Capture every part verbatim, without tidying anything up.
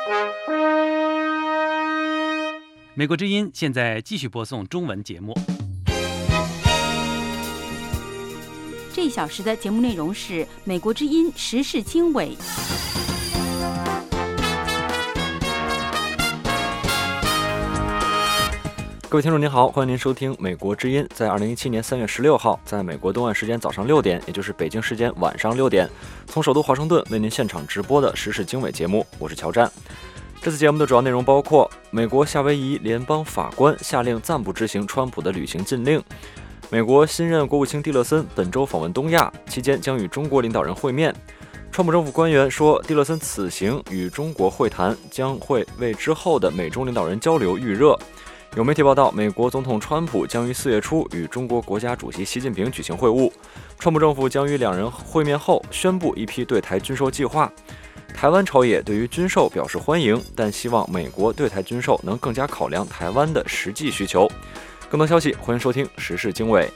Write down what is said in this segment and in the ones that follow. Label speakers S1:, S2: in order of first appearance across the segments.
S1: 美国之音现在继续播送中文节目。
S2: 这一小时的节目内容是美国之音时事经纬。
S3: 各位听众您好，欢迎您收听美国之音，在二零一七年三月十六号，在美国东岸时间早上六点，也就是北京时间晚上六点，从首都华盛顿为您现场直播的时事经纬节目，我是乔战。这次节目的主要内容包括：美国夏威夷联邦法官下令暂不执行川普的旅行禁令；美国新任国务卿蒂勒森本周访问东亚，期间将与中国领导人会面；川普政府官员说，蒂勒森此行与中国会谈将会为之后的美中领导人交流预热。有媒体报道，美国总统川普将于四月初与中国国家主席习近平举行会晤，川普政府将与两人会面后宣布一批对台军售计划。台湾朝野对于军售表示欢迎，但希望美国对台军售能更加考量台湾的实际需求。更多消息，欢迎收听时事经纬。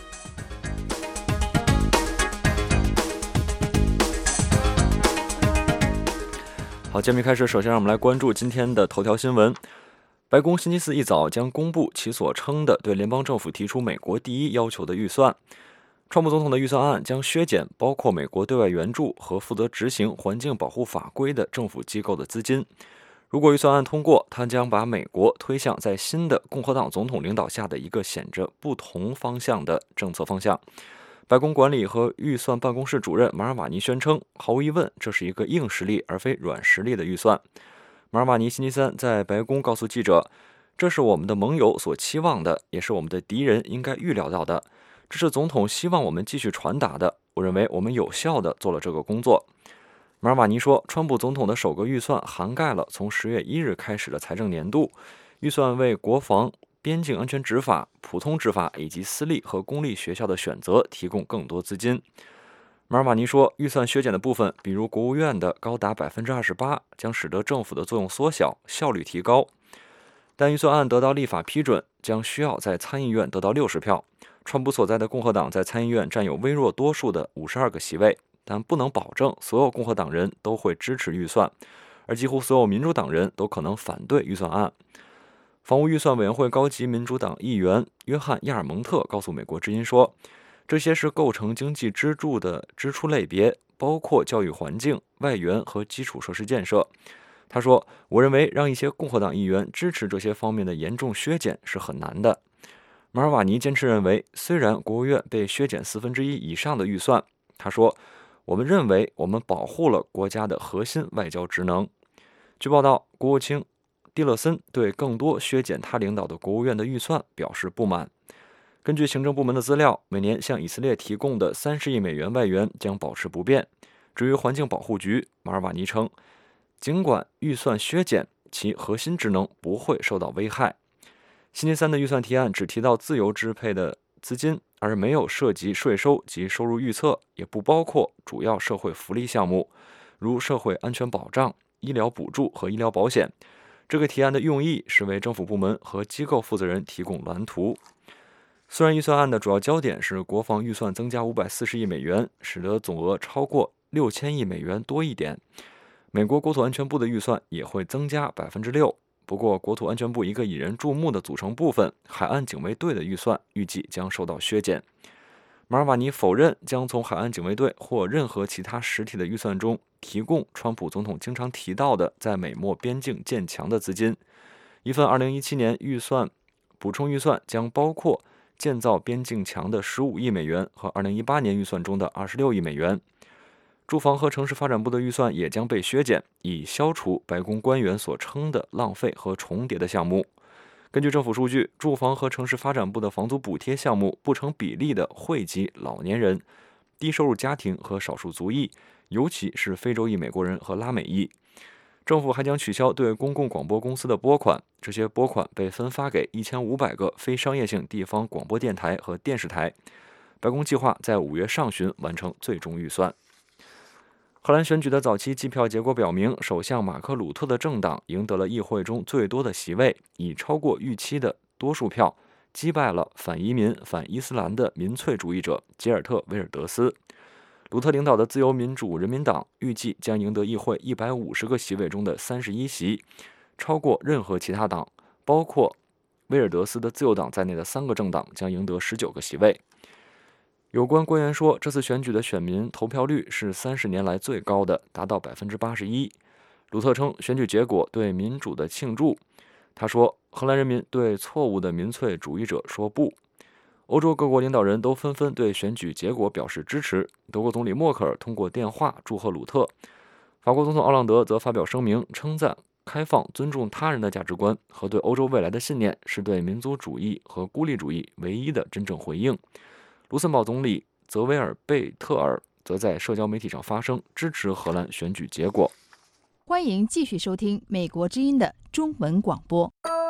S3: 好，节目开始，首先让我们来关注今天的头条新闻。白宫星期四一早将公布其所称的对联邦政府提出美国第一要求的预算。川普总统的预算案将削减包括美国对外援助和负责执行环境保护法规的政府机构的资金。如果预算案通过，它将把美国推向在新的共和党总统领导下的一个显着不同方向的政策方向。白宫管理和预算办公室主任马尔瓦尼宣称，毫无疑问，这是一个硬实力而非软实力的预算。马尔瓦尼星期三在白宫告诉记者，这是我们的盟友所期望的，也是我们的敌人应该预料到的。这是总统希望我们继续传达的，我认为我们有效地做了这个工作。马尔瓦尼说，川普总统的首个预算涵盖了从十月一日开始的财政年度，预算为国防、边境安全执法、普通执法以及私立和公立学校的选择提供更多资金。马尔瓦尼说，预算削减的部分，比如国务院的高达 百分之二十八， 将使得政府的作用缩小，效率提高。但预算案得到立法批准，将需要在参议院得到六十票。川普所在的共和党在参议院占有微弱多数的五十二个席位，但不能保证所有共和党人都会支持预算，而几乎所有民主党人都可能反对预算案。防务预算委员会高级民主党议员约翰·亚尔蒙特告诉美国之音说，这些是构成经济支柱的支出类别，包括教育环境、外援和基础设施建设。他说，我认为让一些共和党议员支持这些方面的严重削减是很难的。马尔瓦尼坚持认为，虽然国务院被削减四分之一以上的预算，他说，我们认为我们保护了国家的核心外交职能。据报道，国务卿蒂勒森对更多削减他领导的国务院的预算表示不满。根据行政部门的资料，每年向以色列提供的三十亿美元外援将保持不变。至于环境保护局，马尔瓦尼称，尽管预算削减，其核心职能不会受到危害。星期三的预算提案只提到自由支配的资金，而没有涉及税收及收入预测，也不包括主要社会福利项目，如社会安全保障、医疗补助和医疗保险。这个提案的用意是为政府部门和机构负责人提供蓝图。虽然预算案的主要焦点是国防预算增加五百四十亿美元，使得总额超过六千亿美元多一点，美国国土安全部的预算也会增加 百分之六。不过，国土安全部一个引人注目的组成部分海岸警卫队的预算预计将受到削减。马尔瓦尼否认将从海岸警卫队或任何其他实体的预算中提供川普总统经常提到的在美墨边境建墙的资金。一份二零一七年预算补充预算将包括建造边境墙的十五亿美元和二零一八年预算中的二十六亿美元。住房和城市发展部的预算也将被削减，以消除白宫官员所称的浪费和重叠的项目。根据政府数据，住房和城市发展部的房租补贴项目不成比例地惠及老年人、低收入家庭和少数族裔，尤其是非洲裔美国人和拉美裔。政府还将取消对公共广播公司的拨款，这些拨款被分发给一千五百个非商业性地方广播电台和电视台。白宫计划在五月上旬完成最终预算。荷兰选举的早期计票结果表明，首相马克·鲁特的政党赢得了议会中最多的席位，以超过预期的多数票击败了反移民、反伊斯兰的民粹主义者吉尔特·维尔德斯。 鲁特领导的自由民主人民党预计将赢得议会一百五十个席位中的三十一席，超过任何其他党，包括威尔德斯的自由党在内的三个政党将赢得十九个席位。有关官员说，这次选举的选民投票率是三十年来最高的，达到百分之八十一。鲁特称选举结果对民主的庆祝。他说，荷兰人民对错误的民粹主义者说不。欧洲各国领导人都纷纷对选举结果表示支持。德国总理默克尔通过电话祝贺鲁特。法国总统奥朗德则发表声明，称赞开放、尊重他人的价值观和对欧洲未来的信念是对民族主义和孤立主义唯一的真正回应。卢森堡总理泽维尔贝特尔则在社交媒体上发声，支持荷兰选举结果。
S4: 欢迎继续收听美国之音的中文广播。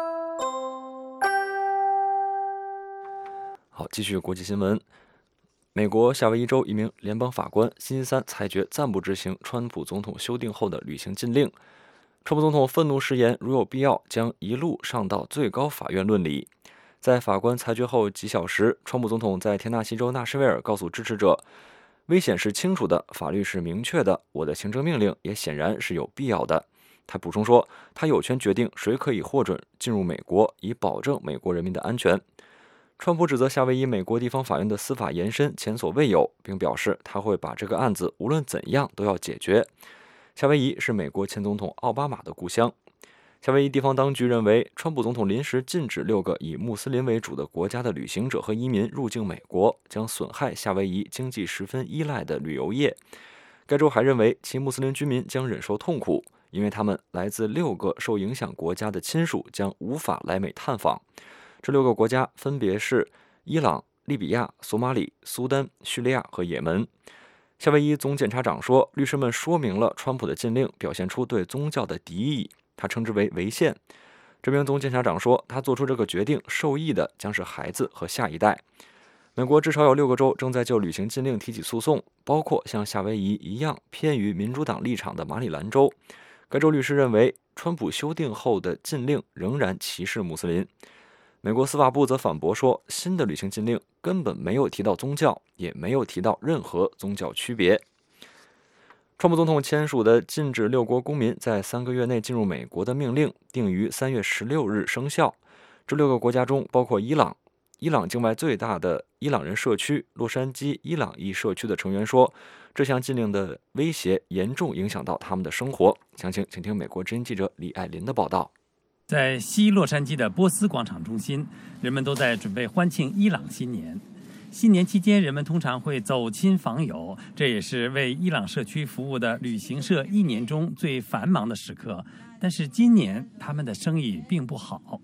S3: 好，继续国际新闻。美国夏威夷州一名联邦法官星期三裁决暂不执行川普总统修订后的旅行禁令。川普总统愤怒誓言，如有必要，将一路上到最高法院论理。在法官裁决后几小时，川普总统在田纳西州纳什维尔告诉支持者，危险是清楚的，法律是明确的，我的行政命令也显然是有必要的。他补充说，他有权决定谁可以获准进入美国，以保证美国人民的安全。川普指责夏威夷美国地方法院的司法延伸前所未有，并表示他会把这个案子无论怎样都要解决。夏威夷是美国前总统奥巴马的故乡。夏威夷地方当局认为，川普总统临时禁止六个以穆斯林为主的国家的旅行者和移民入境美国，将损害夏威夷经济十分依赖的旅游业。该州还认为，其穆斯林居民将忍受痛苦，因为他们来自六个受影响国家的亲属将无法来美探访。这六个国家分别是伊朗、利比亚、索马里、苏丹、叙利亚和也门。夏威夷总检察长说，律师们说明了川普的禁令表现出对宗教的敌意，他称之为违宪。这名总检察长说，他做出这个决定受益的将是孩子和下一代。美国至少有六个州正在就旅行禁令提起诉讼，包括像夏威夷一样偏于民主党立场的马里兰州。该州律师认为，川普修订后的禁令仍然歧视穆斯林。美国司法部则反驳说，新的旅行禁令根本没有提到宗教，也没有提到任何宗教区别。川普总统签署的禁止六国公民在三个月内进入美国的命令定于三月十六日生效。这六个国家中包括伊朗。伊朗境外最大的伊朗人社区洛杉矶伊朗裔社区的成员说，这项禁令的威胁严重影响到他们的生活。详情请听美国之音记者李爱林的报道。
S1: 在西洛杉矶的波斯广场中心，人们都在准备欢庆伊朗新年。新年期间，人们通常会走亲访友，这也是为伊朗社区服务的旅行社一年中最繁忙的时刻。但是今年他们的生意并不好。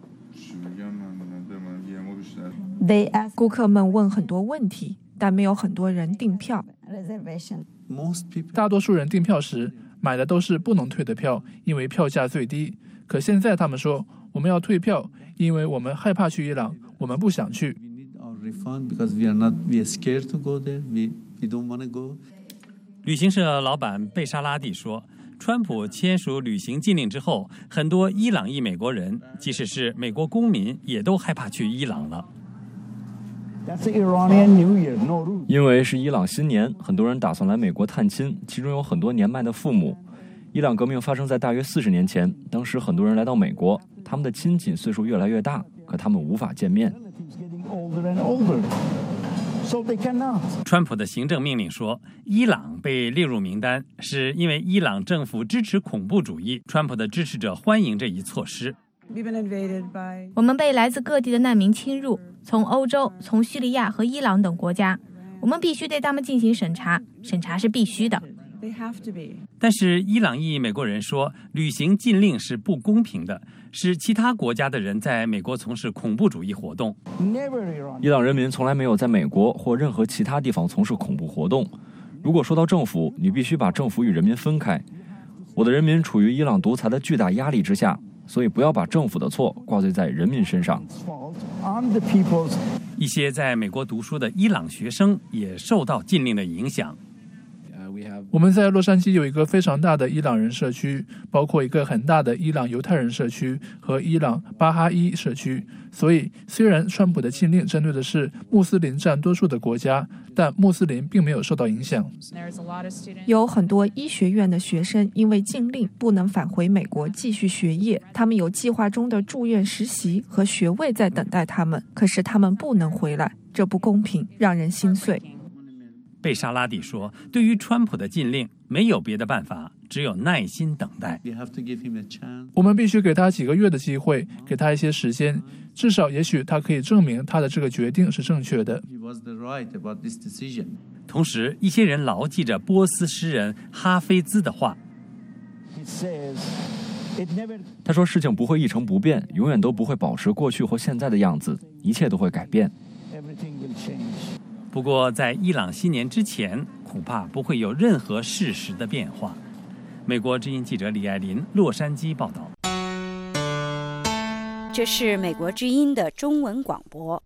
S5: 顾客们问很多问题，但没有很多人订票。
S6: 大多数人订票时买的都是不能退的票，因为票价最低。可现在他们说，我们要退票，因为我们害怕去伊朗，我们不想去。
S1: 旅行社老板贝沙拉蒂说，川普签署旅行禁令之后，很多伊朗裔美国人，即使是美国公民，也都害怕去伊朗了。
S3: 因为是伊朗新年，很多人打算来美国探亲，其中有很多年迈的父母。伊朗革命发生在大约四十年前，当时很多人来到美国，他们的亲戚岁数越来越大，可他们无法见面。
S1: 川普的行政命令说，伊朗被列入名单，是因为伊朗政府支持恐怖主义。川普的支持者欢迎这一措施。
S7: 我们被来自各地的难民侵入，从欧洲、从叙利亚和伊朗等国家，我们必须对他们进行审查，审查是必须的。
S1: 但是伊朗裔美国人说，旅行禁令是不公平的，使其他国家的人在美国从事恐怖主义活动。
S3: 伊朗人民从来没有在美国或任何其他地方从事恐怖活动。如果说到政府，你必须把政府与人民分开。我的人民处于伊朗独裁的巨大压力之下，所以不要把政府的错挂罪在人民身上。
S1: 一些在美国读书的伊朗学生也受到禁令的影响。
S6: 我们在洛杉矶有一个非常大的伊朗人社区，包括一个很大的伊朗犹太人社区和伊朗巴哈伊社区。所以虽然川普的禁令针对的是穆斯林占多数的国家， 但穆斯林并没有受到影响。
S5: 有很多医学院的学生因为禁令不能返回美国继续学业，他们有计划中的住院实习和学位在等待他们，可是他们不能回来，这不公平，让人心碎。
S1: 贝沙拉蒂说，对于川普的禁令没有别的办法，只有耐心等待。
S6: 我们必须给他几个月的机会，给他一些时间，至少也许他可以证明他的这个决定是正确的。
S1: 同时，一些人牢记着波斯诗人哈菲兹的话，
S3: 他说事情不会一成不变，永远都不会保持过去或现在的样子，一切都会改变。
S1: 不过在伊朗新年之前，恐怕不会有任何事实的变化。美国之音记者李爱林洛杉矶报道。
S2: 这是美国之音的中文广播。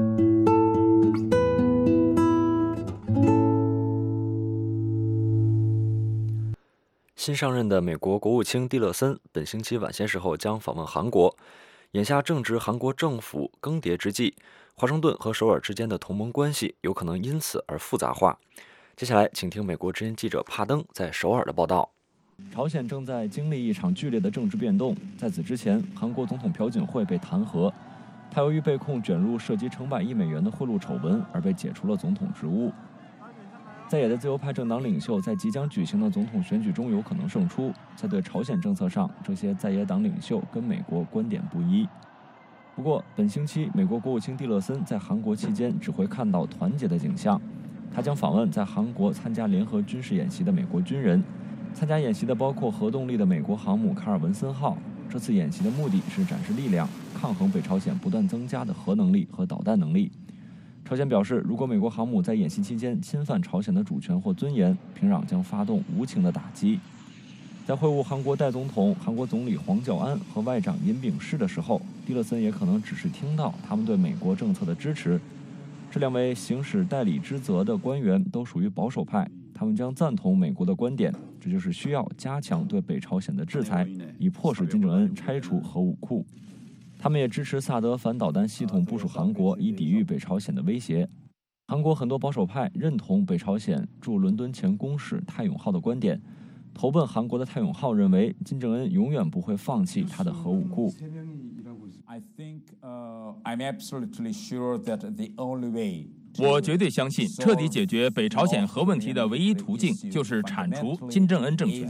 S3: 新上任的美国国务卿蒂勒森本星期晚些时候将访问韩国。眼下正值韩国政府更迭之际，华盛顿和首尔之间的同盟关系有可能因此而复杂化。接下来请听美国之音记者帕登在首尔的报道。朝鲜正在经历一场剧烈的政治变动，在此之前，韩国总统朴槿惠被弹劾，他由于被控卷入涉及成百亿美元的贿赂丑闻而被解除了总统职务。在野的自由派政党领袖在即将举行的总统选举中有可能胜出，在对朝鲜政策上，这些在野党领袖跟美国观点不一。不过，本星期美国国务卿蒂勒森在韩国期间只会看到团结的景象，他将访问在韩国参加联合军事演习的美国军人。参加演习的包括核动力的美国航母卡尔文森号。这次演习的目的是展示力量，抗衡北朝鲜不断增加的核能力和导弹能力。朝鲜表示，如果美国航母在演习期间侵犯朝鲜的主权或尊严，平壤将发动无情的打击。在会晤韩国代总统、韩国总理黄教安和外长尹炳世的时候，蒂勒森也可能只是听到他们对美国政策的支持。这两位行使代理职责的官员都属于保守派，他们将赞同美国的观点，这就是需要加强对北朝鲜的制裁，以迫使金正恩拆除核武库。他们也支持萨德反导弹系统部署韩国，以抵御北朝鲜的威胁。韩国很多保守派认同北朝鲜驻伦敦前公使泰永浩的观点。投奔韩国的泰永浩认为，金正恩永远不会放弃他的核武库。
S8: 我绝对相信，彻底解决北朝鲜核问题的唯一途径就是铲除金正恩政权。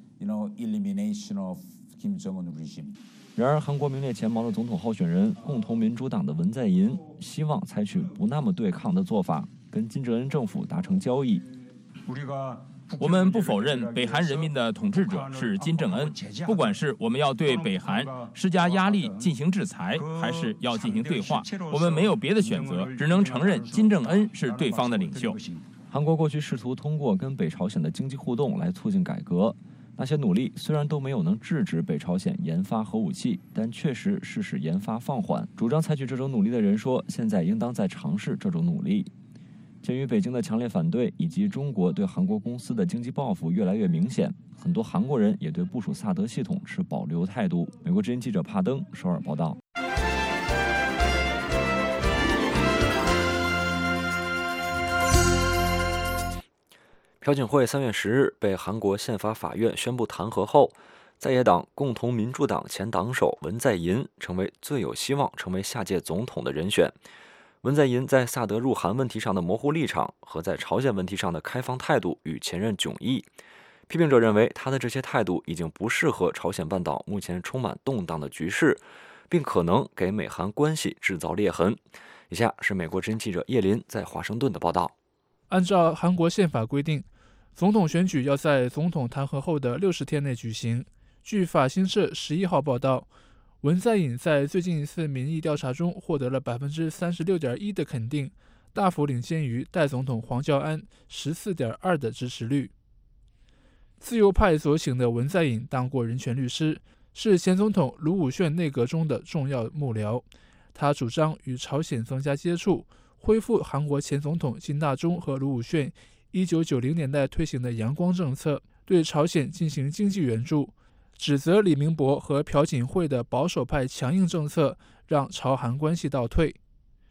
S3: 然而，韩国名列前茅的总统候选人共同民主党的文在寅希望采取不那么对抗的做法，跟金正恩政府达成交易。
S8: 我们不否认北韩人民的统治者是金正恩，不管是我们要对北韩施加压力进行制裁，还是要进行对话，我们没有别的选择，只能承认金正恩是对方的领袖。
S3: 韩国过去试图通过跟北朝鲜的经济互动来促进改革，那些努力虽然都没有能制止北朝鲜研发核武器，但确实是使研发放缓。主张采取这种努力的人说，现在应当再尝试这种努力。鉴于北京的强烈反对以及中国对韩国公司的经济报复越来越明显，很多韩国人也对部署萨德系统持保留态度。美国之音记者帕登首尔报道。朴槿惠三月十日被韩国宪法法院宣布弹劾后，在野党共同民主党前党首文在寅成为最有希望成为下届总统的人选。文在寅在萨德入韩问题上的模糊立场和在朝鲜问题上的开放态度与前任迥异。批评者认为，他的这些态度已经不适合朝鲜半岛目前充满动荡的局势，并可能给美韩关系制造裂痕。以下是美国之音记者叶林在华盛顿的报道。
S6: 按照韩国宪法规定，总统选举要在总统弹劾后的六十天内举行。据法新社十一号报道，文在寅在最近一次民意调查中获得了 百分之三十六点一 的肯定，大幅领先于代总统黄教安 十四点二 的支持率。自由派所请的文在寅当过人权律师，是前总统卢武铉内阁中的重要幕僚。他主张与朝鲜增加接触，恢复韩国前总统金大中和卢武铉一九九零年代推行的阳光政策，对朝鲜进行经济援助，指责李明博和朴槿惠的保守派强硬政策让朝韩关系倒退。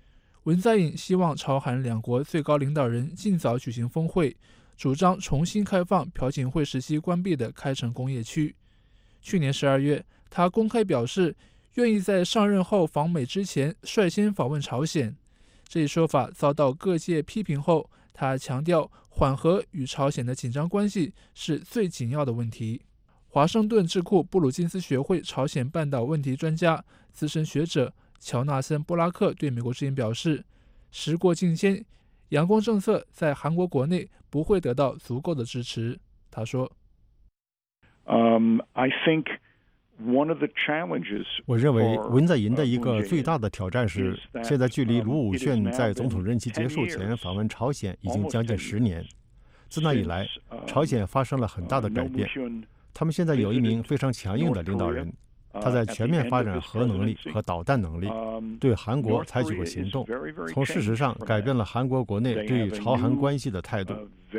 S6: 文在寅希望朝韩两国最高领导人尽早举行峰会，主张重新开放朴槿惠时期关闭的开城工业区。去年十二月，他公开表示愿意在上任后访美之前率先访问朝鲜。这一说法遭到各界批评后，他强调缓和与朝鲜的紧张关系是最紧要的问题。华盛顿智库布鲁金斯学会朝鲜半岛问题专家、资深学者乔纳森·布拉克对美国之音表示，时过境迁，阳光政策在韩国国内不会得到足够的支持。他说、
S9: um, I think one of the challenges
S10: 我认为文在寅的一个最大的挑战是，现在距离卢武铉在总统任期结束前访问朝鲜已经将近十年。自那以来，朝鲜发生了很大的改变。他们现在有一名非常强硬的领导人，他在全面发展核能力和导弹能力，对韩国采取过行动，从事实上改变了韩国国内对朝韩关系的态度。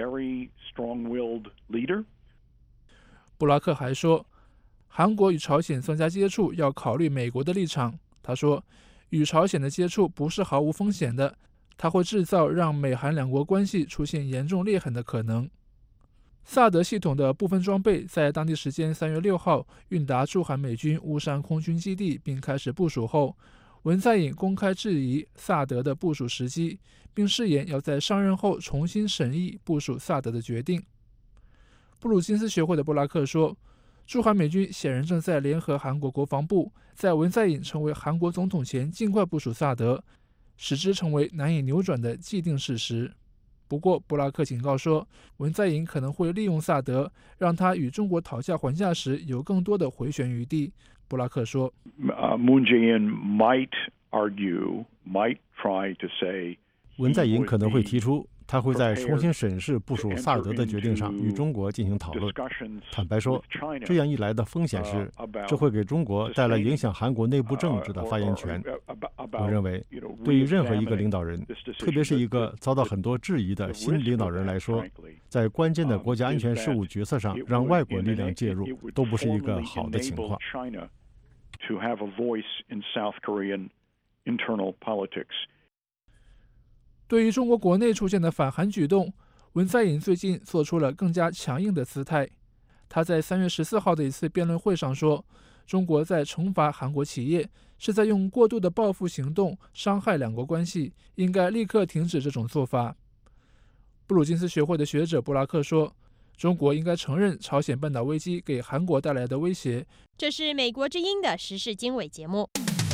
S6: 布拉克还说，韩国与朝鲜增加接触要考虑美国的立场。他说，与朝鲜的接触不是毫无风险的，它会制造让美韩两国关系出现严重裂痕的可能。萨德系统的部分装备在当地时间三月六号运达驻韩美军乌山空军基地并开始部署后，文在寅公开质疑萨德的部署时机，并誓言要在上任后重新审议部署萨德的决定。布鲁金斯学会的布拉克说，驻韩美军显然正在联合韩国国防部，在文在寅成为韩国总统前尽快部署萨德，使之成为难以扭转的既定事实。不过，布拉克警告说，文在寅可能会利用萨德，让他与中国讨价还价时有更多的回旋余地。布拉克说、
S9: uh, Moon Jae-in might argue, might try to say
S10: 文在寅可能会提出，他会在重新审视部署萨德的决定上与中国进行讨论。坦白说，这样一来的风险是，这会给中国带来影响韩国内部政治的发言权。我认为，对于任何一个领导人，特别是一个遭到很多质疑的新领导人来说，在关键的国家安全事务决策上让外国力量介入，都不是一个好的情况。
S6: 对于中国国内出现的反韩举动，文在寅最近做出了更加强硬的姿态。他在三月十四号的一次辩论会上说，中国在惩罚韩国企业，是在用过度的报复行动伤害两国关系，应该立刻停止这种做法。布鲁金斯学会的学者布拉克说，中国应该承认朝鲜半岛危机给韩国带来的威胁。
S11: 这是美国之音的时事经纬节目。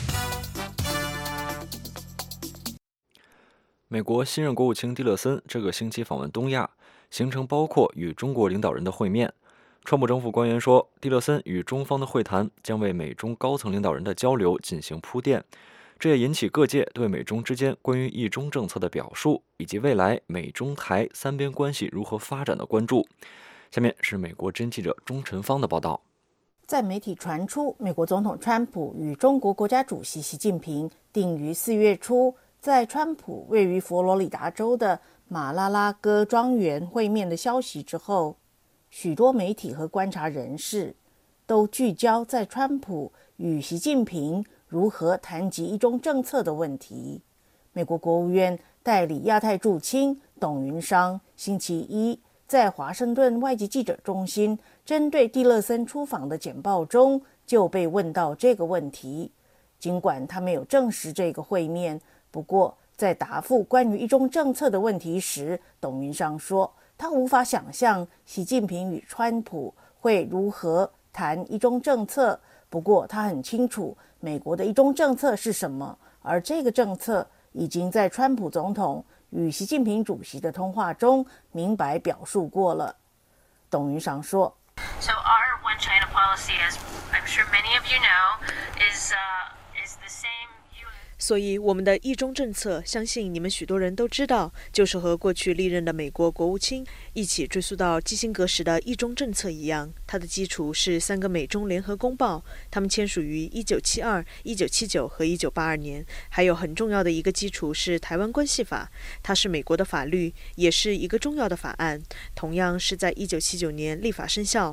S3: 美国新任国务卿蒂勒森这个星期访问东亚，行程包括与中国领导人的会面。川普政府官员说，蒂勒森与中方的会谈将为美中高层领导人的交流进行铺垫，这也引起各界对美中之间关于一中政策的表述，以及未来美中台三边关系如何发展的关注。下面是美国之音记者钟晨芳的报道。
S12: 在媒体传出美国总统川普与中国国家主席习近平定于四月初在川普位于佛罗里达州的马拉拉戈庄园会面的消息之后，许多媒体和观察人士都聚焦在川普与习近平如何谈及一中政策的问题。美国国务院代理亚太驻青董云商星期一在华盛顿外籍记者中心针对蒂勒森出访的简报中就被问到这个问题。尽管他没有证实这个会面，不过在答复关于一中政策的问题时，董云商说他无法想象习近平与川普会如何谈一中政策，不过他很清楚美国的一中政策是什么，而这个政策已经在川普总统与习近平主席的通话中明白表述过了。董云商说
S13: So our one China policy, as I'm sure many of you know, is, uh, is the same.
S14: 所以我们的一中政策，相信你们许多人都知道，就是和过去历任的美国国务卿一起追溯到基辛格时的一中政策一样。它的基础是三个美中联合公报，他们签署于一九七二、一九七九和一九八二年。还有很重要的一个基础是台湾关系法，它是美国的法律，也是一个重要的法案，同样是在一九七九年立法生效。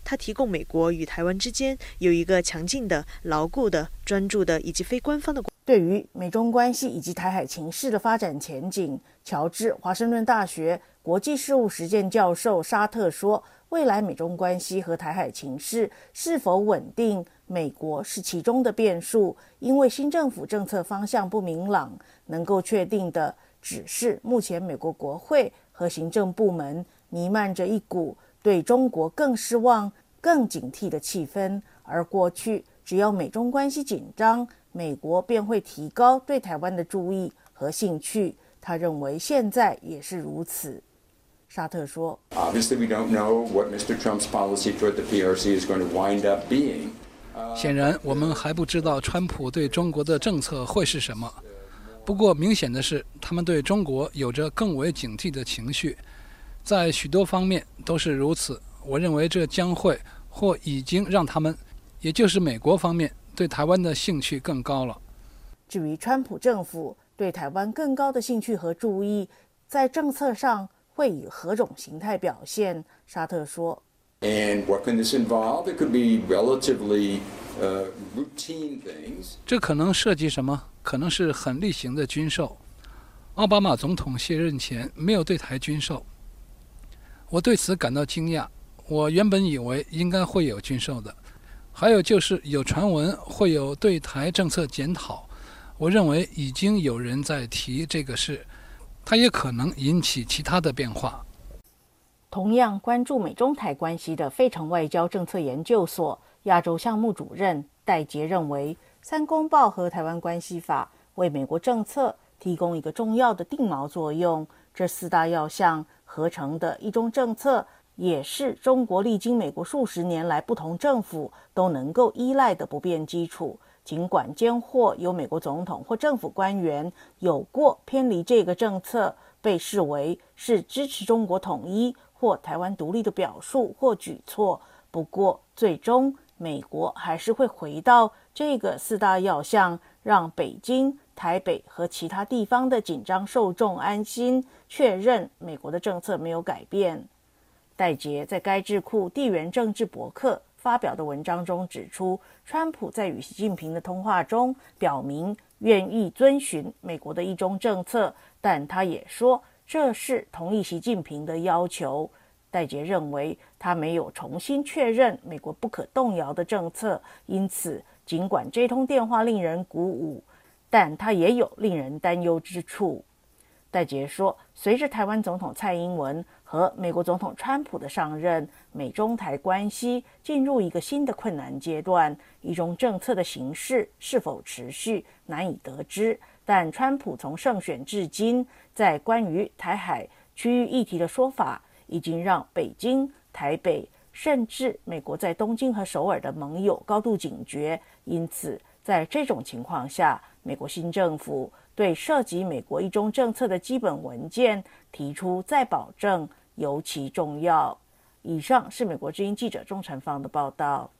S14: 他提供美国与台湾之间有一个强劲的、牢固的、专注的以及非官方的。
S12: 对于美中关系以及台海情势的发展前景，乔治华盛顿大学国际事务实践教授沙特说，未来美中关系和台海情势是否稳定，美国是其中的变数，因为新政府政策方向不明朗，能够确定的只是目前美国国会和行政部门弥漫着一股对中国更失望、更警惕的气氛，而过去只要美中关系紧张，美国便会提高对台湾的注意和兴趣。他认为现在也是如此。沙特说
S15: Obviously, we don't know what Mister Trump's policy toward the P R C is going to wind up being.
S16: 显然，我们还不知道川普对中国的政策会是什么。不过，明显的是，他们对中国有着更为警惕的情绪，在许多方面都是如此。我认为这将会或已经让他们，也就是美国方面，对台湾的兴趣更高了。
S12: 至于川普政府对台湾更高的兴趣和注意，在政策上会以何种形态表现？沙特说
S15: And what can this involve? It could be relatively uh, routine things.
S16: 这可能涉及什么？可能是很例行的军售。奥巴马总统卸任前没有对台军售，我对此感到惊讶。我原本以为应该会有军售的。还有就是有传闻会有对台政策检讨，我认为已经有人在提这个事，它也可能引起其他的变化。
S12: 同样关注美中台关系的费城外交政策研究所亚洲项目主任戴杰认为，三公报和台湾关系法为美国政策提供一个重要的定锚作用。这四大要项合成的一中政策，也是中国历经美国数十年来不同政府都能够依赖的不变基础。尽管间或有美国总统或政府官员有过偏离这个政策，被视为是支持中国统一或台湾独立的表述或举措，不过最终美国还是会回到这个四大要项，让北京、台北和其他地方的紧张受众安心，确认美国的政策没有改变。戴杰在该智库地缘政治博客发表的文章中指出，川普在与习近平的通话中表明愿意遵循美国的一中政策，但他也说这是同意习近平的要求。戴杰认为他没有重新确认美国不可动摇的政策，因此尽管这通电话令人鼓舞，但他也有令人担忧之处。戴杰说，随着台湾总统蔡英文和美国总统川普的上任，美中台关系进入一个新的困难阶段，一中政策的形势是否持续难以得知，但川普从胜选至今，在关于台海区域议题的说法已经让北京、台北甚至美国在东京和首尔的盟友高度警觉。因此在这种情况下，美国新政府对涉及美国一中政策的基本文件提出再保证尤其重要。以上是美国之音记者钟成芳的报道。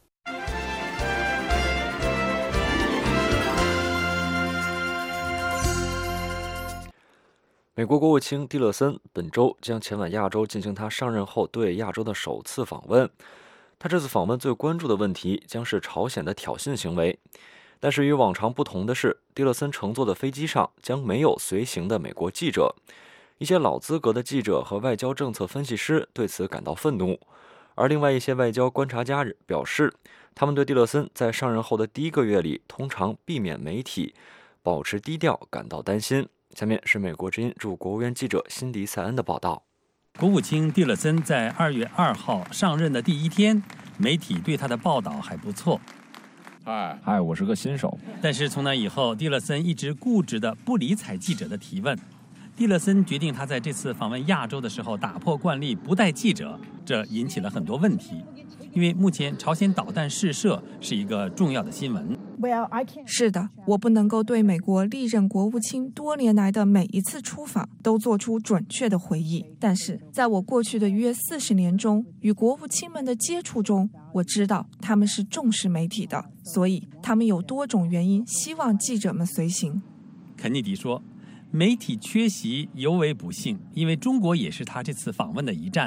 S3: 美国国务卿蒂勒森本周将前往亚洲进行他上任后对亚洲的首次访问。他这次访问最关注的问题将是朝鲜的挑衅行为。但是与往常不同的是，蒂勒森乘坐的飞机上将没有随行的美国记者。一些老资格的记者和外交政策分析师对此感到愤怒，而另外一些外交观察家表示，他们对蒂勒森在上任后的第一个月里通常避免媒体、保持低调感到担心。下面是美国之音驻国务院记者辛迪·塞恩的报道。
S1: 国务卿蒂勒森在二月二号上任的第一天，媒体对他的报道还不错。
S8: 嗨嗨，我是个新手。
S1: 但是从那以后，蒂勒森一直固执地不理睬记者的提问。蒂勒森决定他在这次访问亚洲的时候打破惯例，不带记者，这引起了很多问题。因为目前朝鲜导弹试射是一个重要的新闻。
S5: 是的，我不能够对美国历任国务卿多年来的每一次出访都做出准确的回忆，但是在我过去的约四十年中与国务卿们的接触中，我知道他们是重视媒体的，所以他们有多种原因希望记者们随行。
S1: 肯尼迪说，媒体缺席尤为不幸，因为中国也是他这次访问的一站。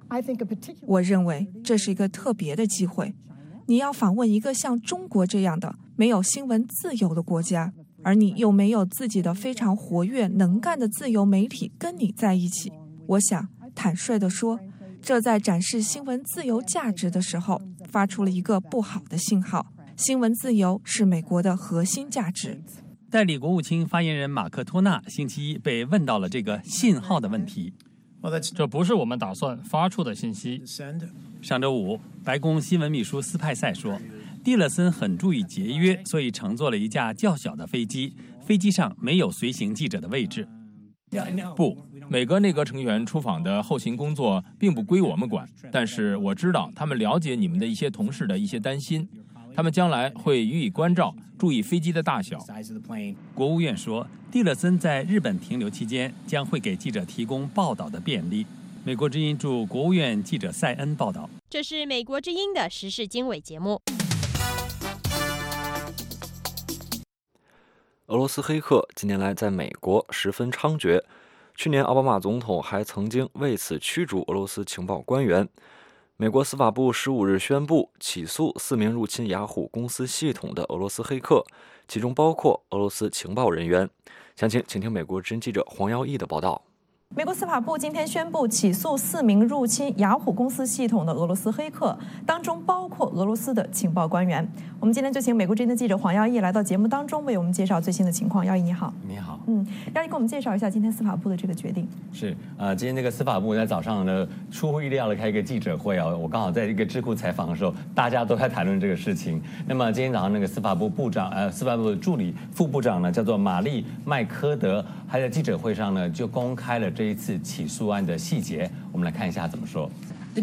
S5: 我认为这是一个特别的机会。你要访问一个像中国这样的没有新闻自由的国家，而你又没有自己的非常活跃能干的自由媒体跟你在一起。我想坦率地说，这在展示新闻自由价值的时候发出了一个不好的信号。新闻自由是美国的核心价值。
S1: 代理国务卿发言人马克托纳星期一被问到了这个信号的问题。
S17: 这不是我们打算发出的信息。
S1: 上周五，白宫新闻秘书斯派塞说，蒂勒森很注意节约，所以乘坐了一架较小的飞机，飞机上没有随行记者的位置。
S8: 不，每个内阁成员出访的后勤工作并不归我们管，但是我知道他们了解你们的一些同事的一些担心，他们将来会予以关照，注意飞机的大小。
S1: 国务院说，蒂勒森在日本停留期间将会给记者提供报道的便利。美国之音驻国务院记者塞恩报道。
S11: 这是美国之音的时事经纬节目。
S3: 俄罗斯黑客近年来在美国十分猖獗，去年奥巴马总统还曾经为此驱逐俄罗斯情报官员。美国司法部十五日宣布起诉四名入侵雅虎公司系统的俄罗斯黑客，其中包括俄罗斯情报人员。详情请听美国之音记者黄耀义的报道。
S5: 美国司法部今天宣布起诉四名入侵雅虎公司系统的俄罗斯黑客，当中包括俄罗斯的情报官员。我们今天就请美国之音的记者黄耀义来到节目当中，为我们介绍最新的情况。耀义你好。
S18: 你好。
S5: 嗯，耀义给我们介绍一下今天司法部的这个决定。
S18: 是，呃，今天这个司法部在早上呢，出乎意料的开一个记者会啊，我刚好在一个智库采访的时候，大家都在谈论这个事情。那么今天早上那个司法部部长，呃，司法部的助理副部长呢，叫做玛丽麦科德，还在记者会上呢就公开了这一次起诉案的细节，我们来看一下怎么说。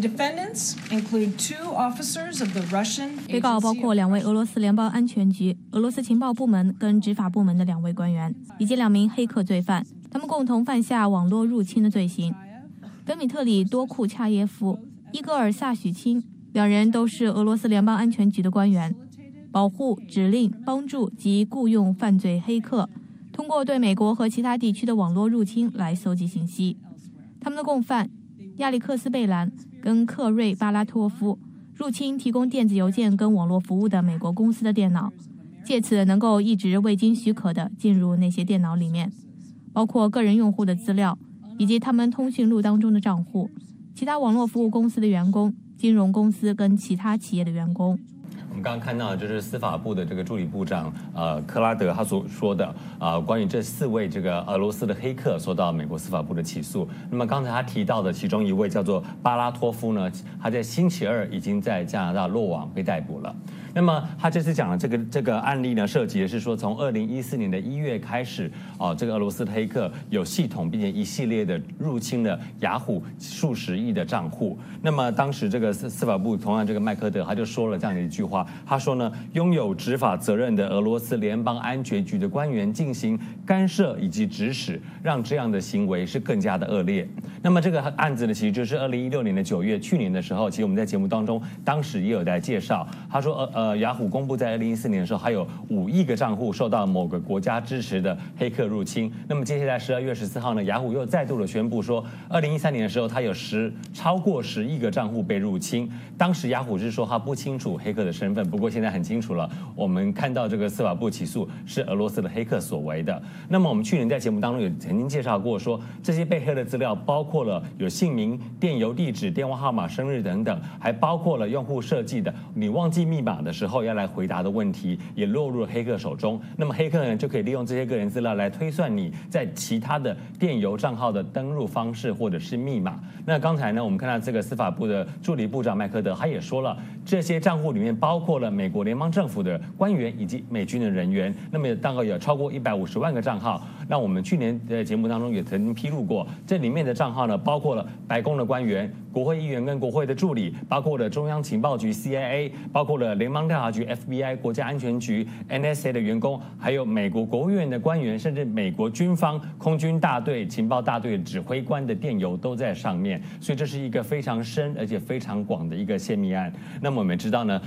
S7: 被告包括两位俄罗斯联邦安全局、俄罗斯情报部门跟执法部门的两位官员，以及两名黑客罪犯，他们共同犯下网络入侵的罪行。德米特里多库恰耶夫、伊戈尔萨许钦两人都是俄罗斯联邦安全局的官员，保护、指令、帮助及雇佣犯罪黑客，通过对美国和其他地区的网络入侵来搜集信息。他们的共犯亚历克斯·贝兰跟克瑞·巴拉托夫入侵提供电子邮件跟网络服务的美国公司的电脑，借此能够一直未经许可地进入那些电脑里面，包括个人用户的资料以及他们通讯录当中的账户、其他网络服务公司的员工、金融公司跟其他企业的员工。
S18: 我们刚刚看到的就是司法部的这个助理部长呃克拉德他所说的啊、呃，关于这四位这个俄罗斯的黑客受到美国司法部的起诉。那么刚才他提到的其中一位叫做巴拉托夫呢，他在星期二已经在加拿大落网被逮捕了。那么他这次讲的这个这个案例呢，涉及的是说从二零一四年的一月开始，哦，这个俄罗斯的黑客有系统并且一系列的入侵了雅虎数十亿的账户。那么当时这个司司法部同样这个麦科德他就说了这样的一句话，他说呢，拥有执法责任的俄罗斯联邦安全局的官员进行干涉以及指使，让这样的行为是更加的恶劣。那么这个案子呢，其实就是二零一六年的九月，去年的时候，其实我们在节目当中当时也有在介绍，他说呃。呃，雅虎公布在二零一四年的时候，还有五亿个账户受到某个国家支持的黑客入侵。那么接下来十二月十四号呢，雅虎又再度的宣布说，二零一三年的时候，它有十超过十亿个账户被入侵。当时雅虎是说他不清楚黑客的身份，不过现在很清楚了。我们看到这个司法部起诉是俄罗斯的黑客所为的。那么我们去年在节目当中也曾经介绍过说，这些被黑的资料包括了有姓名、电邮地址、电话号码、生日等等，还包括了用户设计的你忘记密码的时候要来回答的问题，也落入了黑客手中。那么黑客呢就可以利用这些个人资料来推算你在其他的电邮账号的登入方式或者是密码。那刚才呢，我们看到这个司法部的助理部长麦科德他也说了，这些账户里面包括了美国联邦政府的官员以及美军的人员，那么大概有超过一百五十万个账号。那我们去年的节目当中也曾经披露过，这里面的账号呢，包括了白宫的官员、国会议员跟国会的助理，包括了中央情报局 C I A， 包括了联邦调查局 F B I、国家安全局 N S A 的员工，还有美国国务院的官员，甚至美国军方空军大队、情报大队指挥官的电邮都在上面。所以这是一个非常深而且非常广的一个泄密案。那么我们知道呢，俄罗斯黑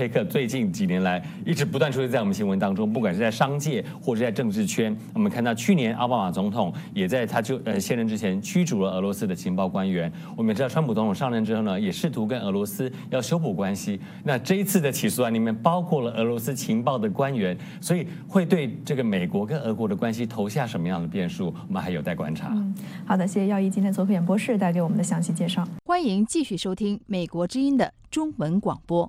S18: 黑客最近几年来一直不断出现在我们新闻当中，不管是在商界或者在政治圈。我们看到去年奥巴马总统也在他就呃卸任之前驱逐了俄罗斯的情报官员。我们也知道川普总统上任之后呢，也试图跟俄罗斯要修补关系。那这一次的起诉案里面包括了俄罗斯情报的官员，所以会对这个美国跟俄国的关系投下什么样的变数，我们还有待观察。
S5: 嗯，好的，谢谢耀一今天做客演播室带给我们的详细介绍。
S4: 欢迎继续收听美国之音的中文广播。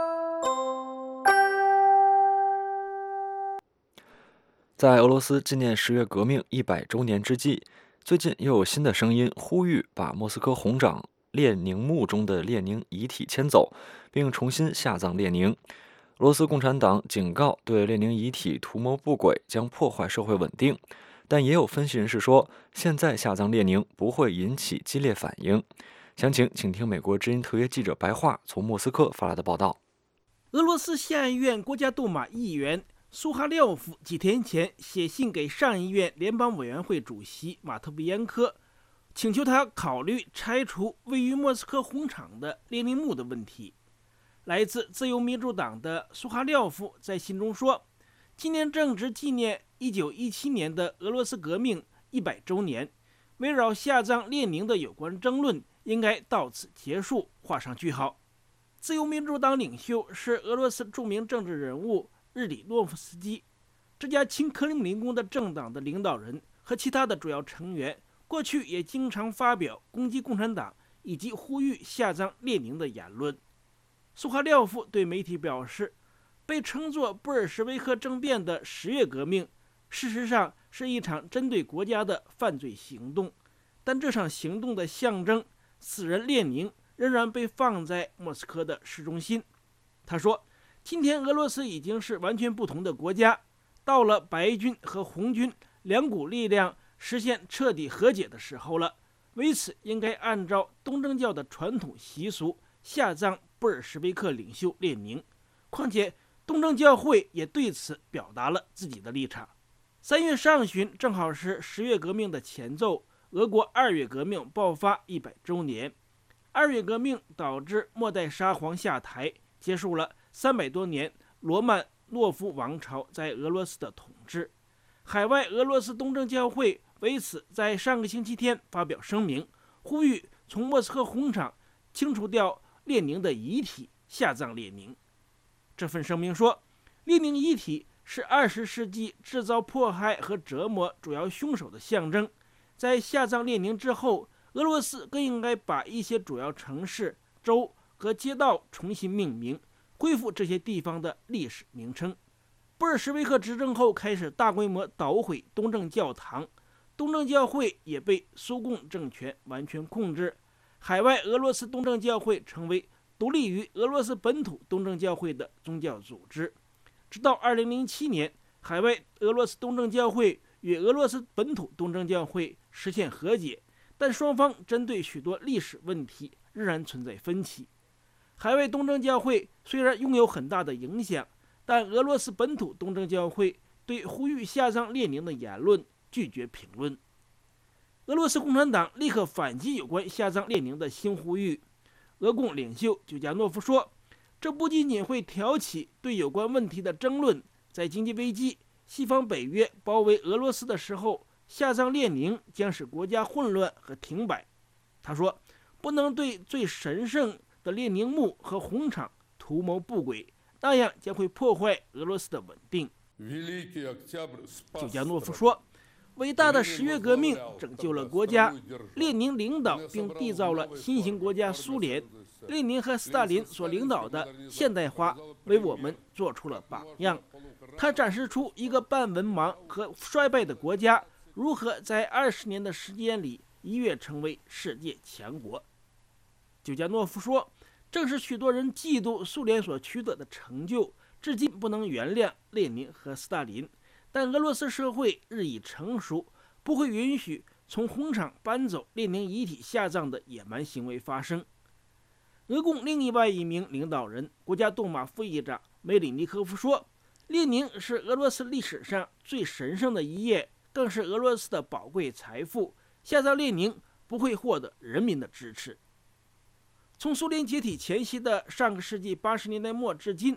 S3: 在俄罗斯纪念十月革命一百周年之际，最近又有新的声音呼吁把莫斯科红掌列宁墓中的列宁遗体迁走，并重新下葬列宁。俄罗斯共产党警告，对列宁遗体图谋不轨将破坏社会稳定。但也有分析人士说，现在下葬列宁不会引起激烈反应。详情请听美国之音特约记者白桦从莫斯科发来的报道。
S19: 俄罗斯下议院国家杜马议员苏哈廖夫几天前写信给上议院联邦委员会主席马特维延科，请求他考虑拆除位于莫斯科红场的列宁墓的问题。来自自由民主党的苏哈廖夫在信中说，今年正值纪念一九一七年的俄罗斯革命一百周年，围绕下葬列宁的有关争论应该到此结束，画上句号。自由民主党领袖是俄罗斯著名政治人物日里诺夫斯基，这家亲克里姆林宫的政党的领导人和其他的主要成员，过去也经常发表攻击共产党以及呼吁下葬列宁的言论。苏哈廖夫对媒体表示，被称作布尔什维克政变的十月革命，事实上是一场针对国家的犯罪行动，但这场行动的象征死人列宁仍然被放在莫斯科的市中心。他说，今天俄罗斯已经是完全不同的国家，到了白军和红军两股力量实现彻底和解的时候了，为此应该按照东正教的传统习俗下葬布尔什维克领袖列宁。况且东正教会也对此表达了自己的立场。三月上旬正好是十月革命的前奏，俄国二月革命爆发一百周年。二月革命导致末代沙皇下台，结束了三百多年罗曼诺夫王朝在俄罗斯的统治。海外俄罗斯东正教会为此在上个星期天发表声明，呼吁从莫斯科红场清除掉列宁的遗体，下葬列宁。这份声明说，列宁遗体是二十世纪制造迫害和折磨主要凶手的象征。在下葬列宁之后，俄罗斯更应该把一些主要城市、州和街道重新命名，恢复这些地方的历史名称。布尔什维克执政后开始大规模捣毁东正教堂，东正教会也被苏共政权完全控制。海外俄罗斯东正教会成为独立于俄罗斯本土东正教会的宗教组织。直到二零零七年，海外俄罗斯东正教会与俄罗斯本土东正教会实现和解，但双方针对许多历史问题仍然存在分歧。海外东正教会虽然拥有很大的影响，但俄罗斯本土东正教会对呼吁下葬列宁的言论拒绝评论。俄罗斯共产党立刻反击有关下葬列宁的新呼吁。俄共领袖久加诺夫说，这不仅仅会挑起对有关问题的争论，在经济危机、西方北约包围俄罗斯的时候，下葬列宁将使国家混乱和停摆。他说，不能对最神圣的列宁墓和红场图谋不轨，那样将会破坏俄罗斯的稳定。久加诺夫说，伟大的十月革命拯救了国家，列宁领导并缔造了新型国家苏联，列宁和斯大林所领导的现代化为我们做出了榜样。他展示出一个半文盲和衰败的国家如何在二十年的时间里一跃成为世界强国。久加诺夫说，正是许多人嫉妒苏联所取得的成就，至今不能原谅列宁和斯大林，但俄罗斯社会日益成熟，不会允许从红场搬走列宁遗体下葬的野蛮行为发生。俄共另一外一名领导人、国家杜马副议长梅里尼科夫说，列宁是俄罗斯历史上最神圣的一页，更是俄罗斯的宝贵财富，下葬列宁不会获得人民的支持。从苏联解体前夕的上个世纪八十年代末至今，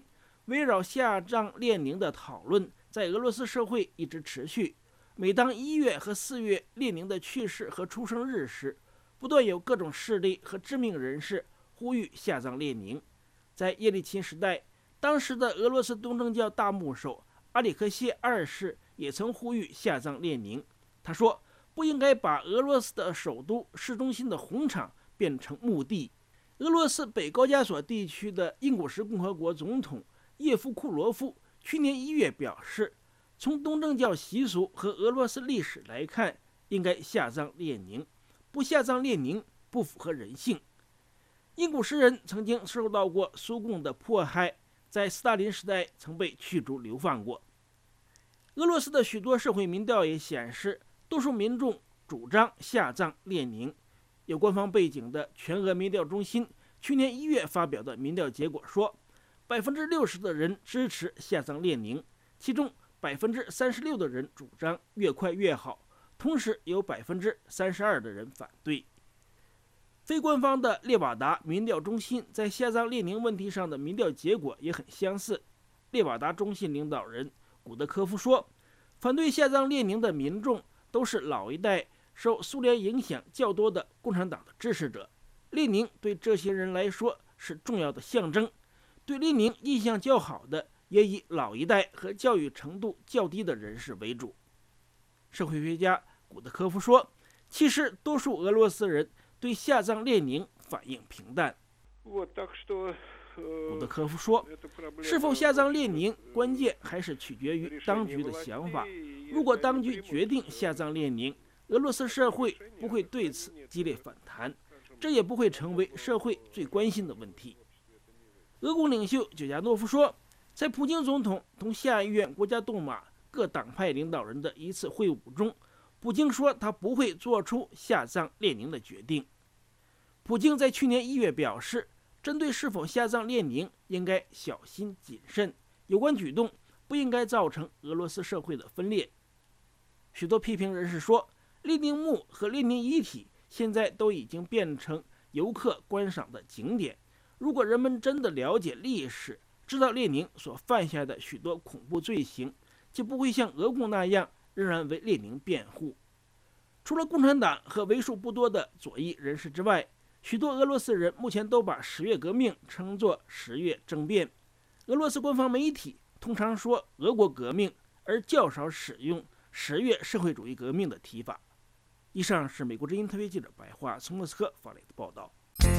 S19: 围绕下葬列宁的讨论在俄罗斯社会一直持续。每当一月和四月列宁的去世和出生日时，不断有各种势力和知名人士呼吁下葬列宁。在叶利钦时代，当时的俄罗斯东正教大牧首阿里克谢二世也曾呼吁下葬列宁。他说，不应该把俄罗斯的首都市中心的红场变成墓地。俄罗斯北高加索地区的印古什共和国总统叶夫库罗夫去年一月表示，从东正教习俗和俄罗斯历史来看，应该下葬列宁，不下葬列宁不符合人性。印古什人曾经受到过苏共的迫害，在斯大林时代曾被驱逐流放过。俄罗斯的许多社会民调也显示，多数民众主张下葬列宁。有官方背景的全俄民调中心去年一月发表的民调结果说，百分之六十的人支持下葬列宁，其中百分之三十六的人主张越快越好，同时有百分之三十二的人反对。非官方的列瓦达民调中心在下葬列宁问题上的民调结果也很相似。列瓦达中心领导人古德科夫说，反对下葬列宁的民众都是老一代受苏联影响较多的共产党的支持者，列宁对这些人来说是重要的象征。对列宁印象较好的也以老一代和教育程度较低的人士为主。社会学家古德科夫说，其实多数俄罗斯人对下葬列宁反应平淡。古德科夫说，是否下葬列宁，关键还是取决于当局的想法。如果当局决定下葬列宁，俄罗斯社会不会对此激烈反弹，这也不会成为社会最关心的问题。俄共领袖久加诺夫说，在普京总统同下议院国家杜马各党派领导人的一次会晤中，普京说他不会做出下葬列宁的决定。普京在去年一月表示，针对是否下葬列宁应该小心谨慎，有关举动不应该造成俄罗斯社会的分裂。许多批评人士说，列宁墓和列宁遗体现在都已经变成游客观赏的景点。如果人们真的了解历史，知道列宁所犯下的许多恐怖罪行，就不会像俄共那样仍然为列宁辩护。除了共产党和为数不多的左翼人士之外，许多俄罗斯人目前都把十月革命称作十月政变。俄罗斯官方媒体通常说俄国革命，而较少使用十月社会主义革命的提法。以上是美国之音特别记者白桦从莫斯科发来的报道。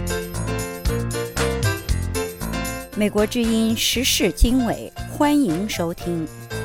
S2: 美国之音时事经纬，欢迎收听。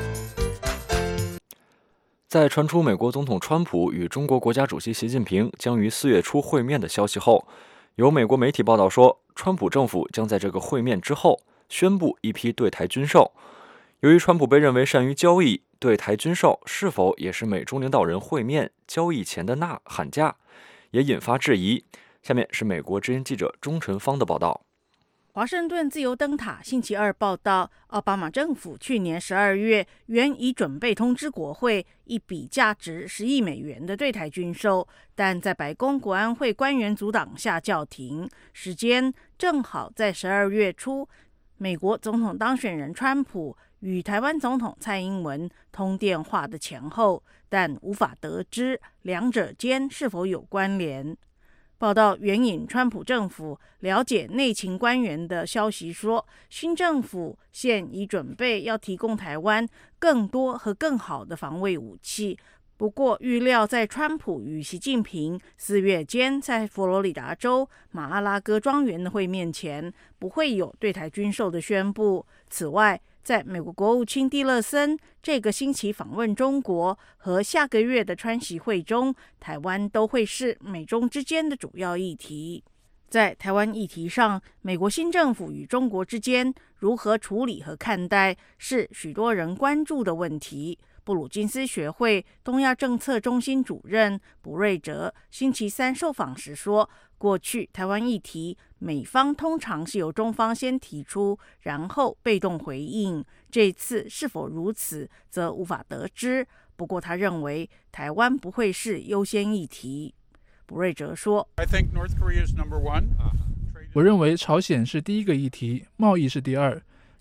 S3: 在传出美国总统川普与中国国家主席习近平将于四月初会面的消息后，有美国媒体报道说，川普政府将在这个会面之后宣布一批对台军售。由于川普被认为善于交易，对台军售是否也是美中领导人会面交易前的呐喊价，也引发质疑。下面是美国之音记者钟晨芳的报道。
S12: 华盛顿自由灯塔星期二报道，奥巴马政府去年十二月原已准备通知国会一笔价值十亿美元的对台军售，但在白宫国安会官员阻挡下叫停，时间正好在十二月初，美国总统当选人川普与台湾总统蔡英文通电话的前后，但无法得知两者间是否有关联。报道援引川普政府了解内情官员的消息说，新政府现已准备要提供台湾更多和更好的防卫武器。不过，预料在川普与习近平四月间在佛罗里达州马阿拉戈庄园的会面前，不会有对台军售的宣布。此外，在美国国务卿蒂勒森这个星期访问中国和下个月的川习会中，台湾都会是美中之间的主要议题。在台湾议题上，美国新政府与中国之间如何处理和看待，是许多人关注的问题。布鲁金斯学会东亚政策中心主任卜瑞哲星期三受访时说，过去台湾议题美方通常是由中方先提出，然后被动回应，这次是否如此则无法得知。不过他认为台湾不会是优先议题。卜瑞哲说，
S6: 我认为朝鲜是第一个议题，贸易是第二。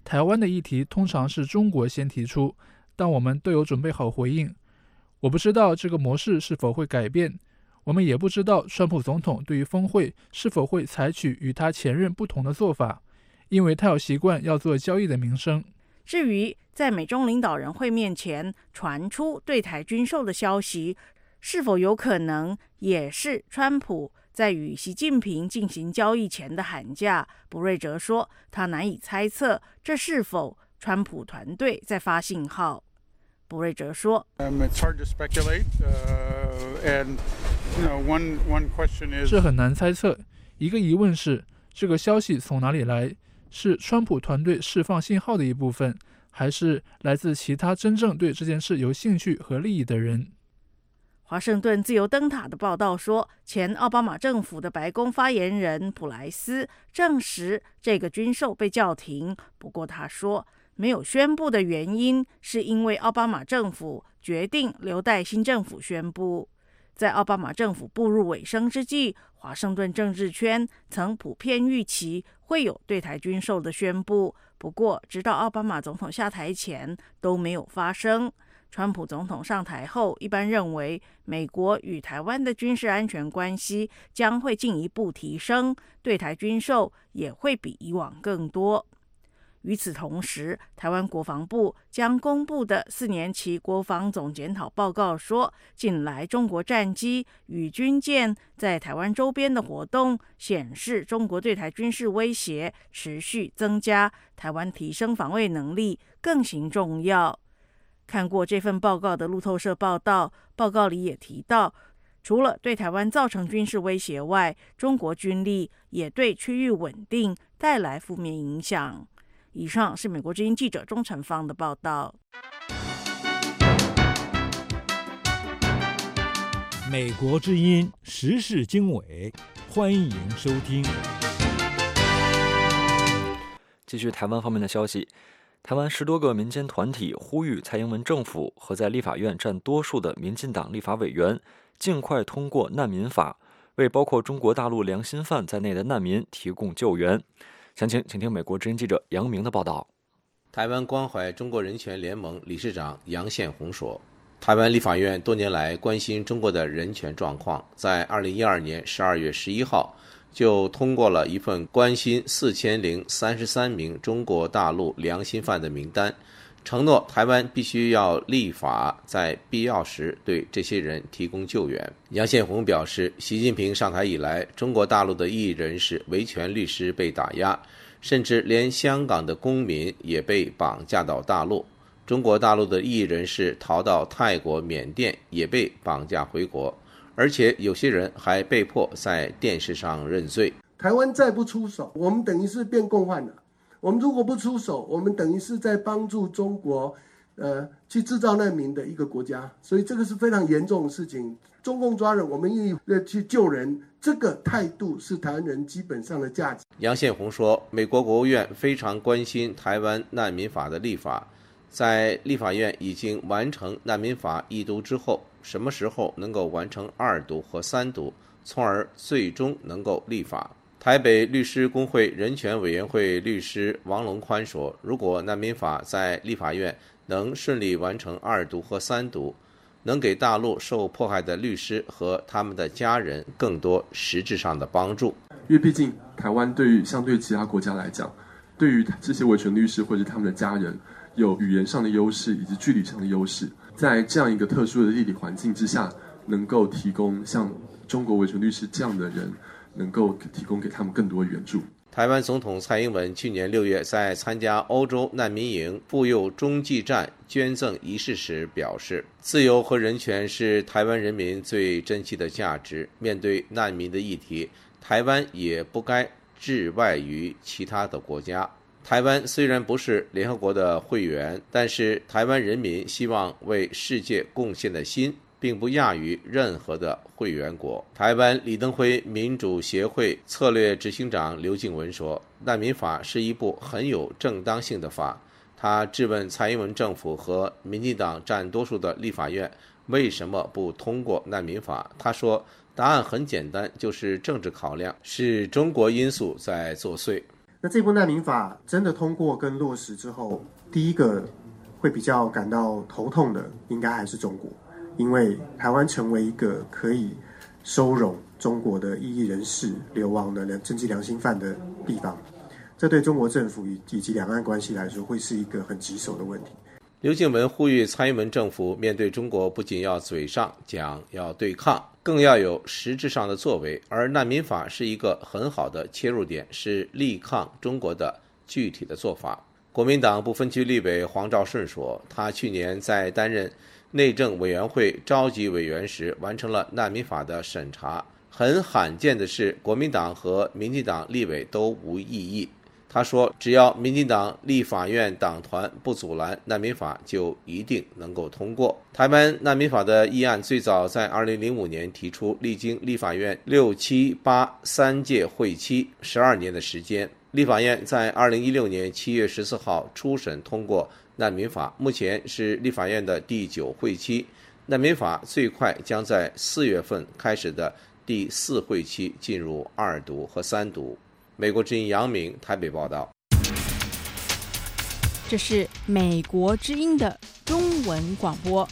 S6: 台湾的议题通常是中国先提出，但我们都有准备好回应。我不知道这个模式是否会改变，我们也不知道川普总统对于峰会是否会采取与他前任不同的做法，因为他有习惯要做交易的名声。
S12: 至于在美中领导人会面前传出对台军售的消息，是否有可能也是川普在与习近平进行交易前的喊价？卜瑞哲说，他难以猜测这是否川普团队在发信号。卜瑞哲说，
S20: um, it's hard to speculate, uh, and, you know, one, one question is...
S6: 这很难猜测。一个疑问是，这个消息从哪里来？是川普团队释放信号的一部分，还是来自其他真正对这件事有兴趣和利益的人？
S12: 华盛顿自由灯塔的报道说，前奥巴马政府的白宫发言人普莱斯证实这个军售被叫停，不过他说没有宣布的原因是因为奥巴马政府决定留待新政府宣布。在奥巴马政府步入尾声之际，华盛顿政治圈曾普遍预期会有对台军售的宣布，不过直到奥巴马总统下台前都没有发生。川普总统上台后，一般认为美国与台湾的军事安全关系将会进一步提升，对台军售也会比以往更多。与此同时，台湾国防部将公布的四年期国防总检讨报告说，近来中国战机与军舰在台湾周边的活动显示，中国对台军事威胁持续增加，台湾提升防卫能力更形重要。看过这份报告的路透社报道，报告里也提到，除了对台湾造成军事威胁外，中国军力也对区域稳定带来负面影响。以上是美国之音记者钟成芳的报道。
S21: 美国之音时事经纬，欢迎收听。
S3: 继续台湾方面的消息，台湾十多个民间团体呼吁蔡英文政府和在立法院占多数的民进党立法委员尽快通过难民法，为包括中国大陆良心犯在内的难民提供救援。详情请听美国之音记者杨明的报道。
S22: 台湾关怀中国人权联盟理事长杨宪宏说，台湾立法院多年来关心中国的人权状况，在二零一二年十二月十一号就通过了一份关心四千零三十三名中国大陆良心犯的名单，承诺台湾必须要立法，在必要时对这些人提供救援。杨宪宏表示，习近平上台以来，中国大陆的异议人士、维权律师被打压，甚至连香港的公民也被绑架到大陆。中国大陆的异议人士逃到泰国、缅甸，也被绑架回国，而且有些人还被迫在电视上认罪。
S23: 台湾再不出手，我们等于是变共犯了。我们如果不出手，我们等于是在帮助中国，呃，去制造难民的一个国家，所以这个是非常严重的事情。中共抓人，我们愿意去救人，这个态度是台湾人基本上的价值。
S22: 杨宪宏说，美国国务院非常关心台湾难民法的立法，在立法院已经完成难民法一读之后，什么时候能够完成二读和三读，从而最终能够立法。台北律师公会人权委员会律师王龙宽说，如果难民法在立法院能顺利完成二读和三读，能给大陆受迫害的律师和他们的家人更多实质上的帮助。
S24: 因为毕竟台湾对于相对其他国家来讲，对于这些维权律师或者他们的家人有语言上的优势以及距离上的优势，在这样一个特殊的地理环境之下，能够提供像中国维权律师这样的人，能够提供给他们更多援助。
S22: 台湾总统蔡英文去年六月在参加欧洲难民营妇幼中继站捐赠仪式时表示，自由和人权是台湾人民最珍惜的价值，面对难民的议题，台湾也不该置外于其他的国家。台湾虽然不是联合国的会员，但是台湾人民希望为世界贡献的心并不亚于任何的会员国。台湾李登辉民主协会策略执行长刘静文说，难民法是一部很有正当性的法。他质问蔡英文政府和民进党占多数的立法院为什么不通过难民法。他说，答案很简单，就是政治考量，是中国因素在作祟。
S9: 那这部难民法真的通过跟落实之后，第一个会比较感到头痛的，应该还是中国，因为台湾成为一个可以收容中国的异议人士、流亡的政治良心犯的地方，这对中国政府以及两岸关系来说，会是一个很棘手的问题。
S22: 刘静文呼吁蔡英文政府面对中国，不仅要嘴上讲要对抗，更要有实质上的作为，而难民法是一个很好的切入点，是力抗中国的具体的做法。国民党不分区立委黄兆顺说，他去年在担任内政委员会召集委员时，完成了难民法的审查。很罕见的是，国民党和民进党立委都无异议。他说，只要民进党立法院党团不阻拦，难民法就一定能够通过。台湾难民法的议案最早在二零零五年提出，历经立法院六七八三届会期十二年的时间，立法院在二零一六年七月十四号初审通过难民法，目前是立法院的第九会期，难民法最快将在四月份开始的第四会期进入二读和三读。美国之音杨明台北报道。
S4: 这是美国之音的中文广播。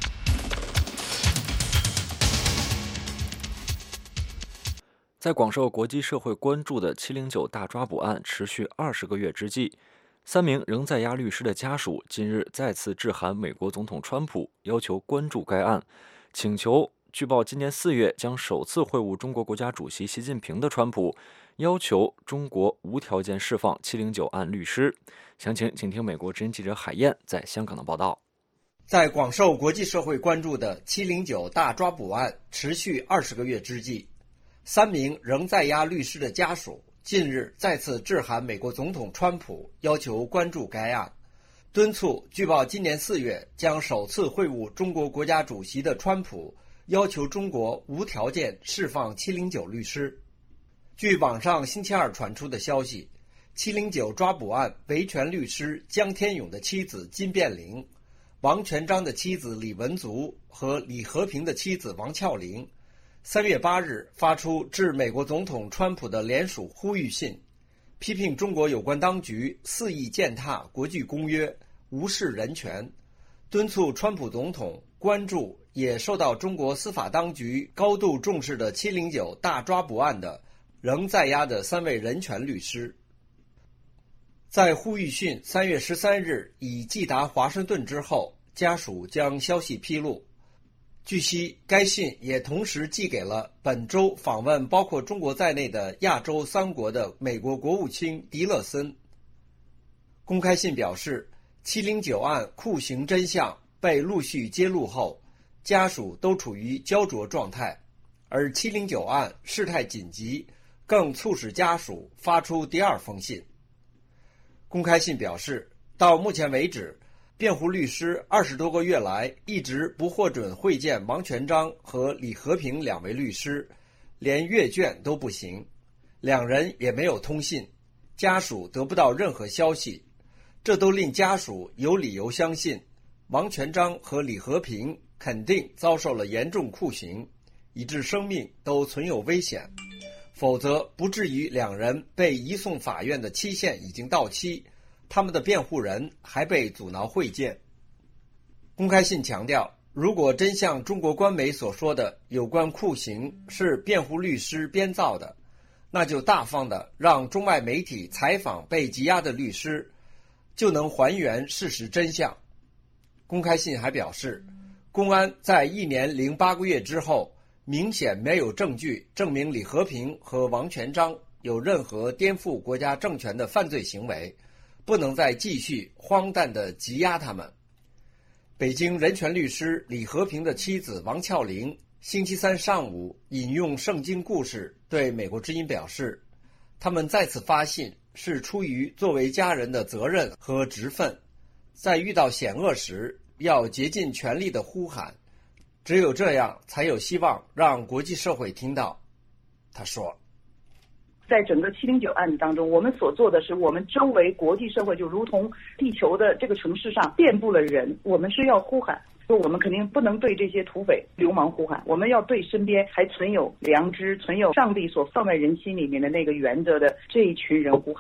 S3: 在广受国际社会关注的七零九大抓捕案持续二十个月之际，三名仍在押律师的家属今日再次致函美国总统川普，要求关注该案，请求据报今年四月将首次会晤中国国家主席习近平的川普，要求中国无条件释放七零九案律师。详情请听美国之音记者海燕在香港的报道。
S10: 在广受国际社会关注的七零九大抓捕案持续二十个月之际，三名仍在押律师的家属近日再次致函美国总统川普，要求关注该案，敦促据报今年四月将首次会晤中国国家主席的川普，要求中国无条件释放七零九律师。据网上星期二传出的消息，七零九抓捕案维权律师江天勇的妻子金变玲、王全璋的妻子李文足和李和平的妻子王俏玲，三月八日发出致美国总统川普的联署呼吁信，批评中国有关当局肆意践踏国际公约，无视人权，敦促川普总统关注也受到中国司法当局高度重视的七零九大抓捕案的仍在押的三位人权律师。在呼吁信三月十三日已寄达华盛顿之后，家属将消息披露。据悉，该信也同时寄给了本周访问包括中国在内的亚洲三国的美国国务卿迪勒森。公开信表示，七零九案酷刑真相被陆续揭露后，家属都处于焦灼状态，而七零九案事态紧急，更促使家属发出第二封信。公开信表示，到目前为止，辩护律师二十多个月来一直不获准会见王全璋和李和平两位律师，连阅卷都不行，两人也没有通信，家属得不到任何消息，这都令家属有理由相信王全璋和李和平肯定遭受了严重酷刑，以致生命都存有危险，否则不至于两人被移送法院的期限已经到期，他们的辩护人还被阻挠会见。公开信强调，如果真像中国官媒所说的有关酷刑是辩护律师编造的，那就大方的让中外媒体采访被羁押的律师，就能还原事实真相。公开信还表示，公安在一年零八个月之后，明显没有证据证明李和平和王全璋有任何颠覆国家政权的犯罪行为，不能再继续荒诞地羁押他们。北京人权律师李和平的妻子王俏玲星期三上午引用圣经故事对美国之音表示，他们再次发信是出于作为家人的责任和职分，在遇到险恶时要竭尽全力地呼喊，只有这样才有希望让国际社会听到。他说，
S13: 在整个七零九案当中，我们所做的是，我们周围国际社会就如同地球的这个城市上遍布了人，我们是要呼喊，说我们肯定不能对这些土匪流氓呼喊，我们要对身边还存有良知、存有上帝所放在人心里面的那个原则的这一群人呼喊。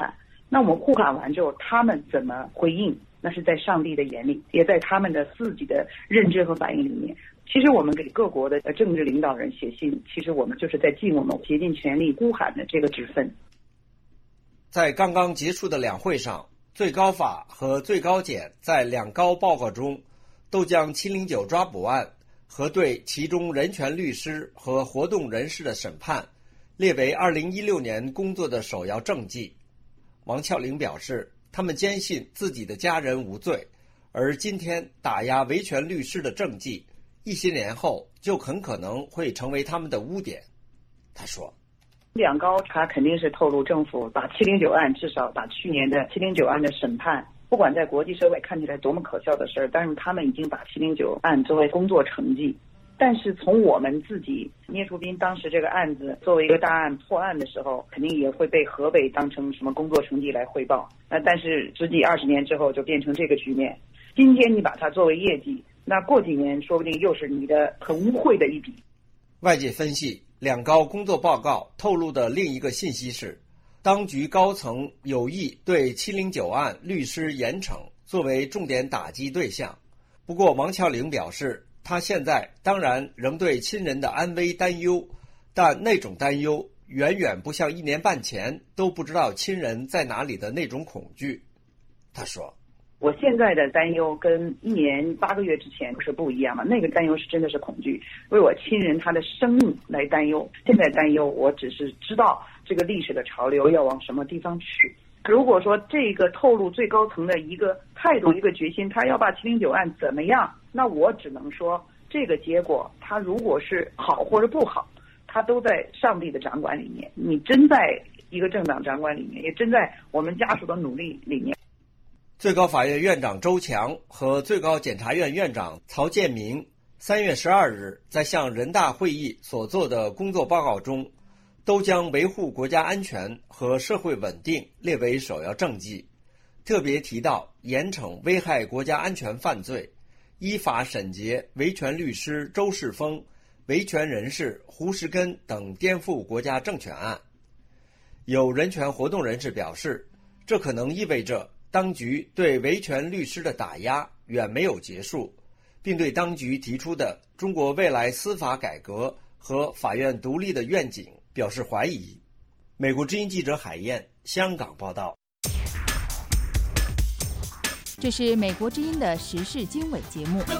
S13: 那我们呼喊完之后，他们怎么回应？那是在上帝的眼里，也在他们的自己的认知和反应里面。其实我们给各国的政治领导人写信，其实我们就是在尽我们竭尽全力呼喊的这个职分。
S10: 在刚刚结束的两会上，最高法和最高检在两高报告中都将七零九抓捕案和对其中人权律师和活动人士的审判列为二零一六年工作的首要政绩。王峭岭表示，他们坚信自己的家人无罪，而今天打压维权律师的政绩，一些年后就很可能会成为他们的污点。他说，
S13: 两高他肯定是透露政府把七零九案，至少把去年的七零九案的审判，不管在国际社会看起来多么可笑的事儿，但是他们已经把七零九案作为工作成绩。但是从我们自己，聂树斌当时这个案子作为一个大案破案的时候，肯定也会被河北当成什么工作成绩来汇报。那但是十几二十年之后就变成这个局面。今天你把它作为业绩，那过几年说不定又是你的很污秽的一笔。
S10: 外界分析，两高工作报告透露的另一个信息是，当局高层有意对七零九案律师严惩作为重点打击对象。不过王峭岭表示，他现在当然仍对亲人的安危担忧，但那种担忧远远不像一年半前都不知道亲人在哪里的那种恐惧。他说，
S13: 我现在的担忧跟一年八个月之前是不一样嘛，那个担忧是真的是恐惧，为我亲人他的生命来担忧。现在担忧，我只是知道这个历史的潮流要往什么地方去。如果说这个透露最高层的一个态度、一个决心，他要把七零九案怎么样，那我只能说，这个结果他如果是好或者不好，他都在上帝的掌管里面。你真在一个政党掌管里面，也真在我们家属的努力里面。
S10: 最高法院院长周强和最高检察院院长曹建明三月十二日在向人大会议所做的工作报告中，都将维护国家安全和社会稳定列为首要政绩，特别提到严惩危害国家安全犯罪，依法审结维权律师周世峰、维权人士胡石根等颠覆国家政权案。有人权活动人士表示，这可能意味着当局对维权律师的打压远没有结束，并对当局提出的中国未来司法改革和法院独立的愿景表示怀疑。美国之音记者海燕，香港报道。
S4: 这是美国之音的时事经纬节目。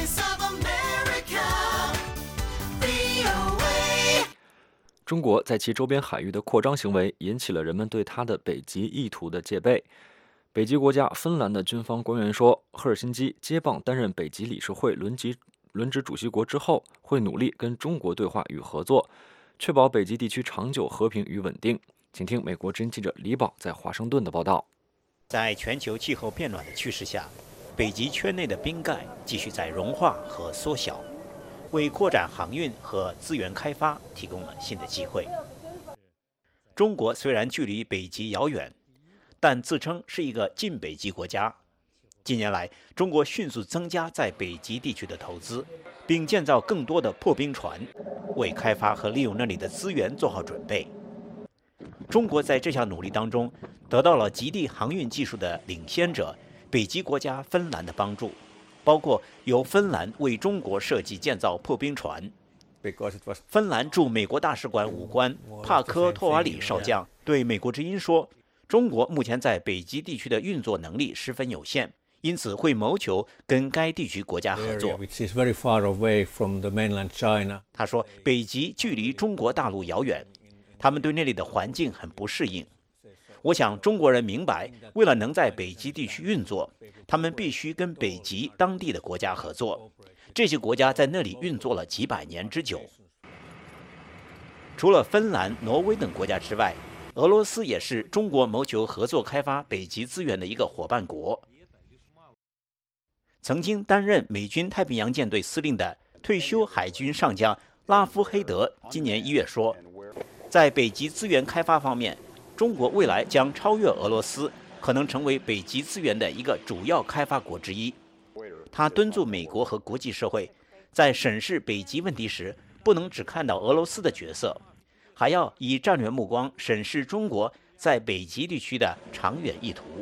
S3: 中国在其周边海域的扩张行为引起了人们对它的北极意图的戒备。北极国家芬兰的军方官员说，赫尔辛基接棒担任北极理事会轮级轮值主席国之后，会努力跟中国对话与合作，确保北极地区长久和平与稳定。请听美国之音记者李宝在华盛顿的报道。
S14: 在全球气候变暖的趋势下，北极圈内的冰盖继续在融化和缩小，为扩展航运和资源开发提供了新的机会。中国虽然距离北极遥远，但自称是一个近北极国家。近年来，中国迅速增加在北极地区的投资，并建造更多的破冰船，为开发和利用那里的资源做好准备。中国在这项努力当中得到了极地航运技术的领先者北极国家芬兰的帮助，包括由芬兰为中国设计建造破冰船。芬兰驻美国大使馆武官帕科托瓦里少将对美国之音说，中国目前在北极地区的运作能力十分有限，因此会谋求跟该地区国家合作。他说，北极距离中国大陆遥远，他们对那里的环境很不适应。我想中国人明白，为了能在北极地区运作，他们必须跟北极当地的国家合作。这些国家在那里运作了几百年之久。除了芬兰、挪威等国家之外，俄罗斯也是中国谋求合作开发北极资源的一个伙伴国。曾经担任美军太平洋舰队司令的退休海军上将拉夫黑德今年一月说，在北极资源开发方面，中国未来将超越俄罗斯，可能成为北极资源的一个主要开发国之一。他敦促美国和国际社会在审视北极问题时，不能只看到俄罗斯的角色，还要以战略目光审视中国在北极地区的长远意图。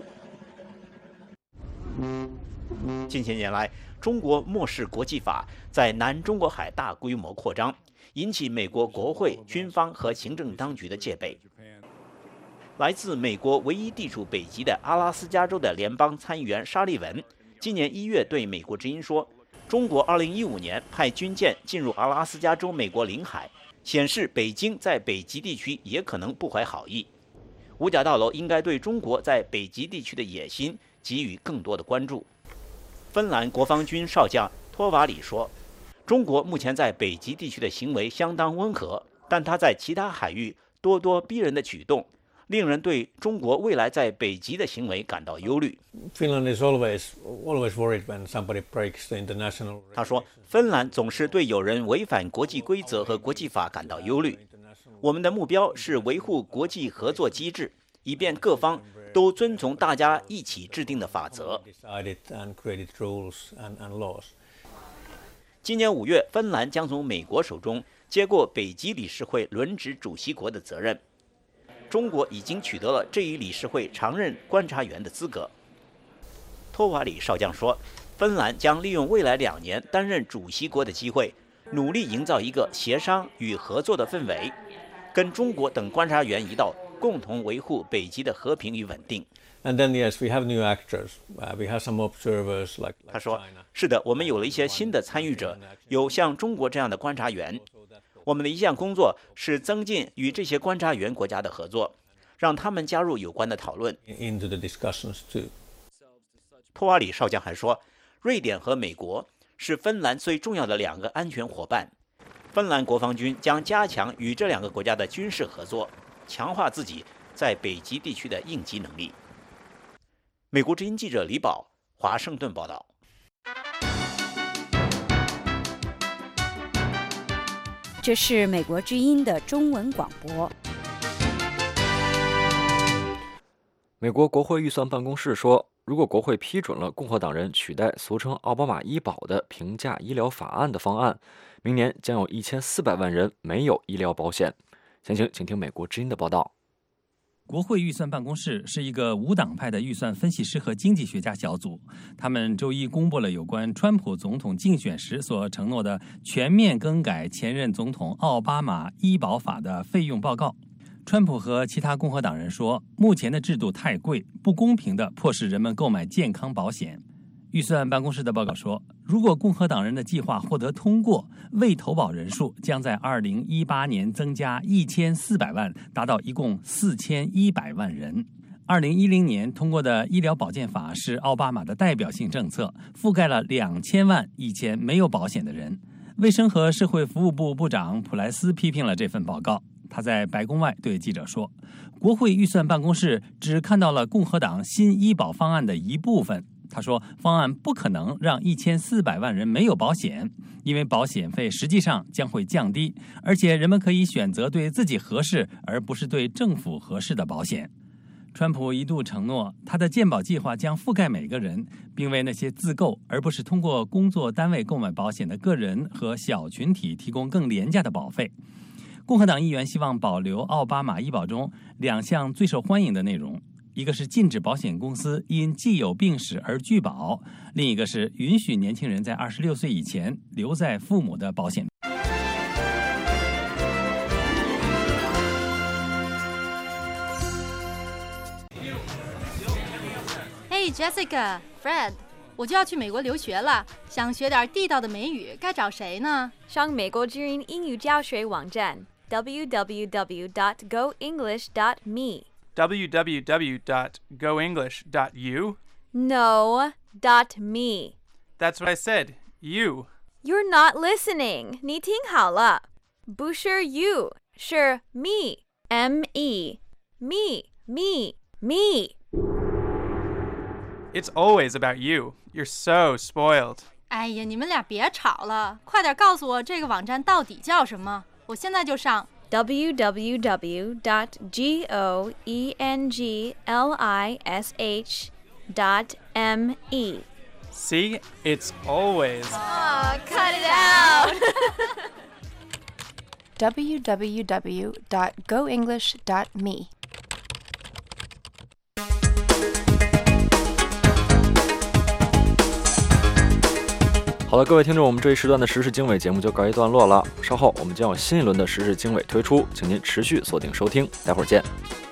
S14: 近些年来，中国漠视国际法，在南中国海大规模扩张，引起美国国会、军方和行政当局的戒备。来自美国唯一地处北极的阿拉斯加州的联邦参议员沙利文，今年一月对美国之音说，中国二零一五年派军舰进入阿拉斯加州美国领海，显示北京在北极地区也可能不怀好意。五角大楼应该对中国在北极地区的野心给予更多的关注。芬兰国防军少将托瓦里说，中国目前在北极地区的行为相当温和，但他在其他海域咄咄逼人的举动，令人对中国未来在北极的行为感到忧虑。
S8: Finland is always always worried when somebody breaks the international.
S14: 他说，芬兰总是对有人违反国际规则和国际法感到忧虑。我们的目标是维护国际合作机制，以便各方都遵从大家一起制定的法则。今年五月，芬兰将从美国手中接过北极理事会轮值主席国的责任。中国已经取得了这一理事会常任观察员的资格。托瓦里少将说，芬兰将利用未来两年担任主席国的机会，努力营造一个协商与合作的氛围，跟中国等观察员一道，共同维护北极的和平与稳定。
S8: And then yes, we have new actors. Uh, we have some observers like.
S14: 他说，是的，我们有了一些新的参与者，有像中国这样的观察员。我们的一项工作是增进与这些观察员国家的合作，让他们加入有关的讨论。
S8: Into the discussions too.
S14: 托瓦里少将还说，瑞典和美国是芬兰最重要的两个安全伙伴。芬兰国防军将加强与这两个国家的军事合作，强化自己在北极地区的应急能力。美国之音记者李宝，华盛顿报道。
S2: 这是美国之音的中文广播。
S3: 美国国会预算办公室说，如果国会批准了共和党人取代俗称奥巴马医保的平价医疗法案的方案，明年将有一千四百万人没有医疗保险。详情请听美国之音的报道。
S1: 国会预算办公室是一个无党派的预算分析师和经济学家小组，他们周一公布了有关川普总统竞选时所承诺的全面更改前任总统奥巴马医保法的费用报告。川普和其他共和党人说，目前的制度太贵，不公平地迫使人们购买健康保险。预算办公室的报告说，如果共和党人的计划获得通过，未投保人数将在二零一八年增加一千四百万，达到一共四千一百万人。二零一零年通过的医疗保健法是奥巴马的代表性政策，覆盖了两千万以前没有保险的人。卫生和社会服务部部长普莱斯批评了这份报告。他在白宫外对记者说，国会预算办公室只看到了共和党新医保方案的一部分。他说，方案不可能让一千四百万人没有保险，因为保险费实际上将会降低，而且人们可以选择对自己合适而不是对政府合适的保险。川普一度承诺，他的健保计划将覆盖每个人，并为那些自购而不是通过工作单位购买保险的个人和小群体提供更廉价的保费。共和党议员希望保留奥巴马医保中两项最受欢迎的内容，一个是禁止保险公司因既有病史而拒保，另一个是允许年轻人在二十六岁以前留在父母的保险。
S15: Hey Jessica、Fred， 我就要去美国留学了，想学点地道的美语，该找谁呢？
S16: 上美国之音英语教学网站 double-u double-u double-u dot go english dot me
S17: double-u double-u double-u dot go english dot u
S16: No, dot me.
S17: That's what I said. You.
S16: You're not listening. 你听好了，不是 you， 是 me. M E. Me, me, me.
S17: It's always about you. You're so spoiled.
S15: 哎呀，你们俩别吵了，快点告诉我这个网站到底叫什么，我现在就上。
S16: double-u double-u double-u dot go english dot me.
S17: See? It's always.
S15: Oh, cut it out.
S25: double-u double-u double-u dot go english dot me.
S3: 好了，各位听众，我们这一时段的时事经纬节目就告一段落了。稍后我们将有新一轮的时事经纬推出，请您持续锁定收听，待会儿见。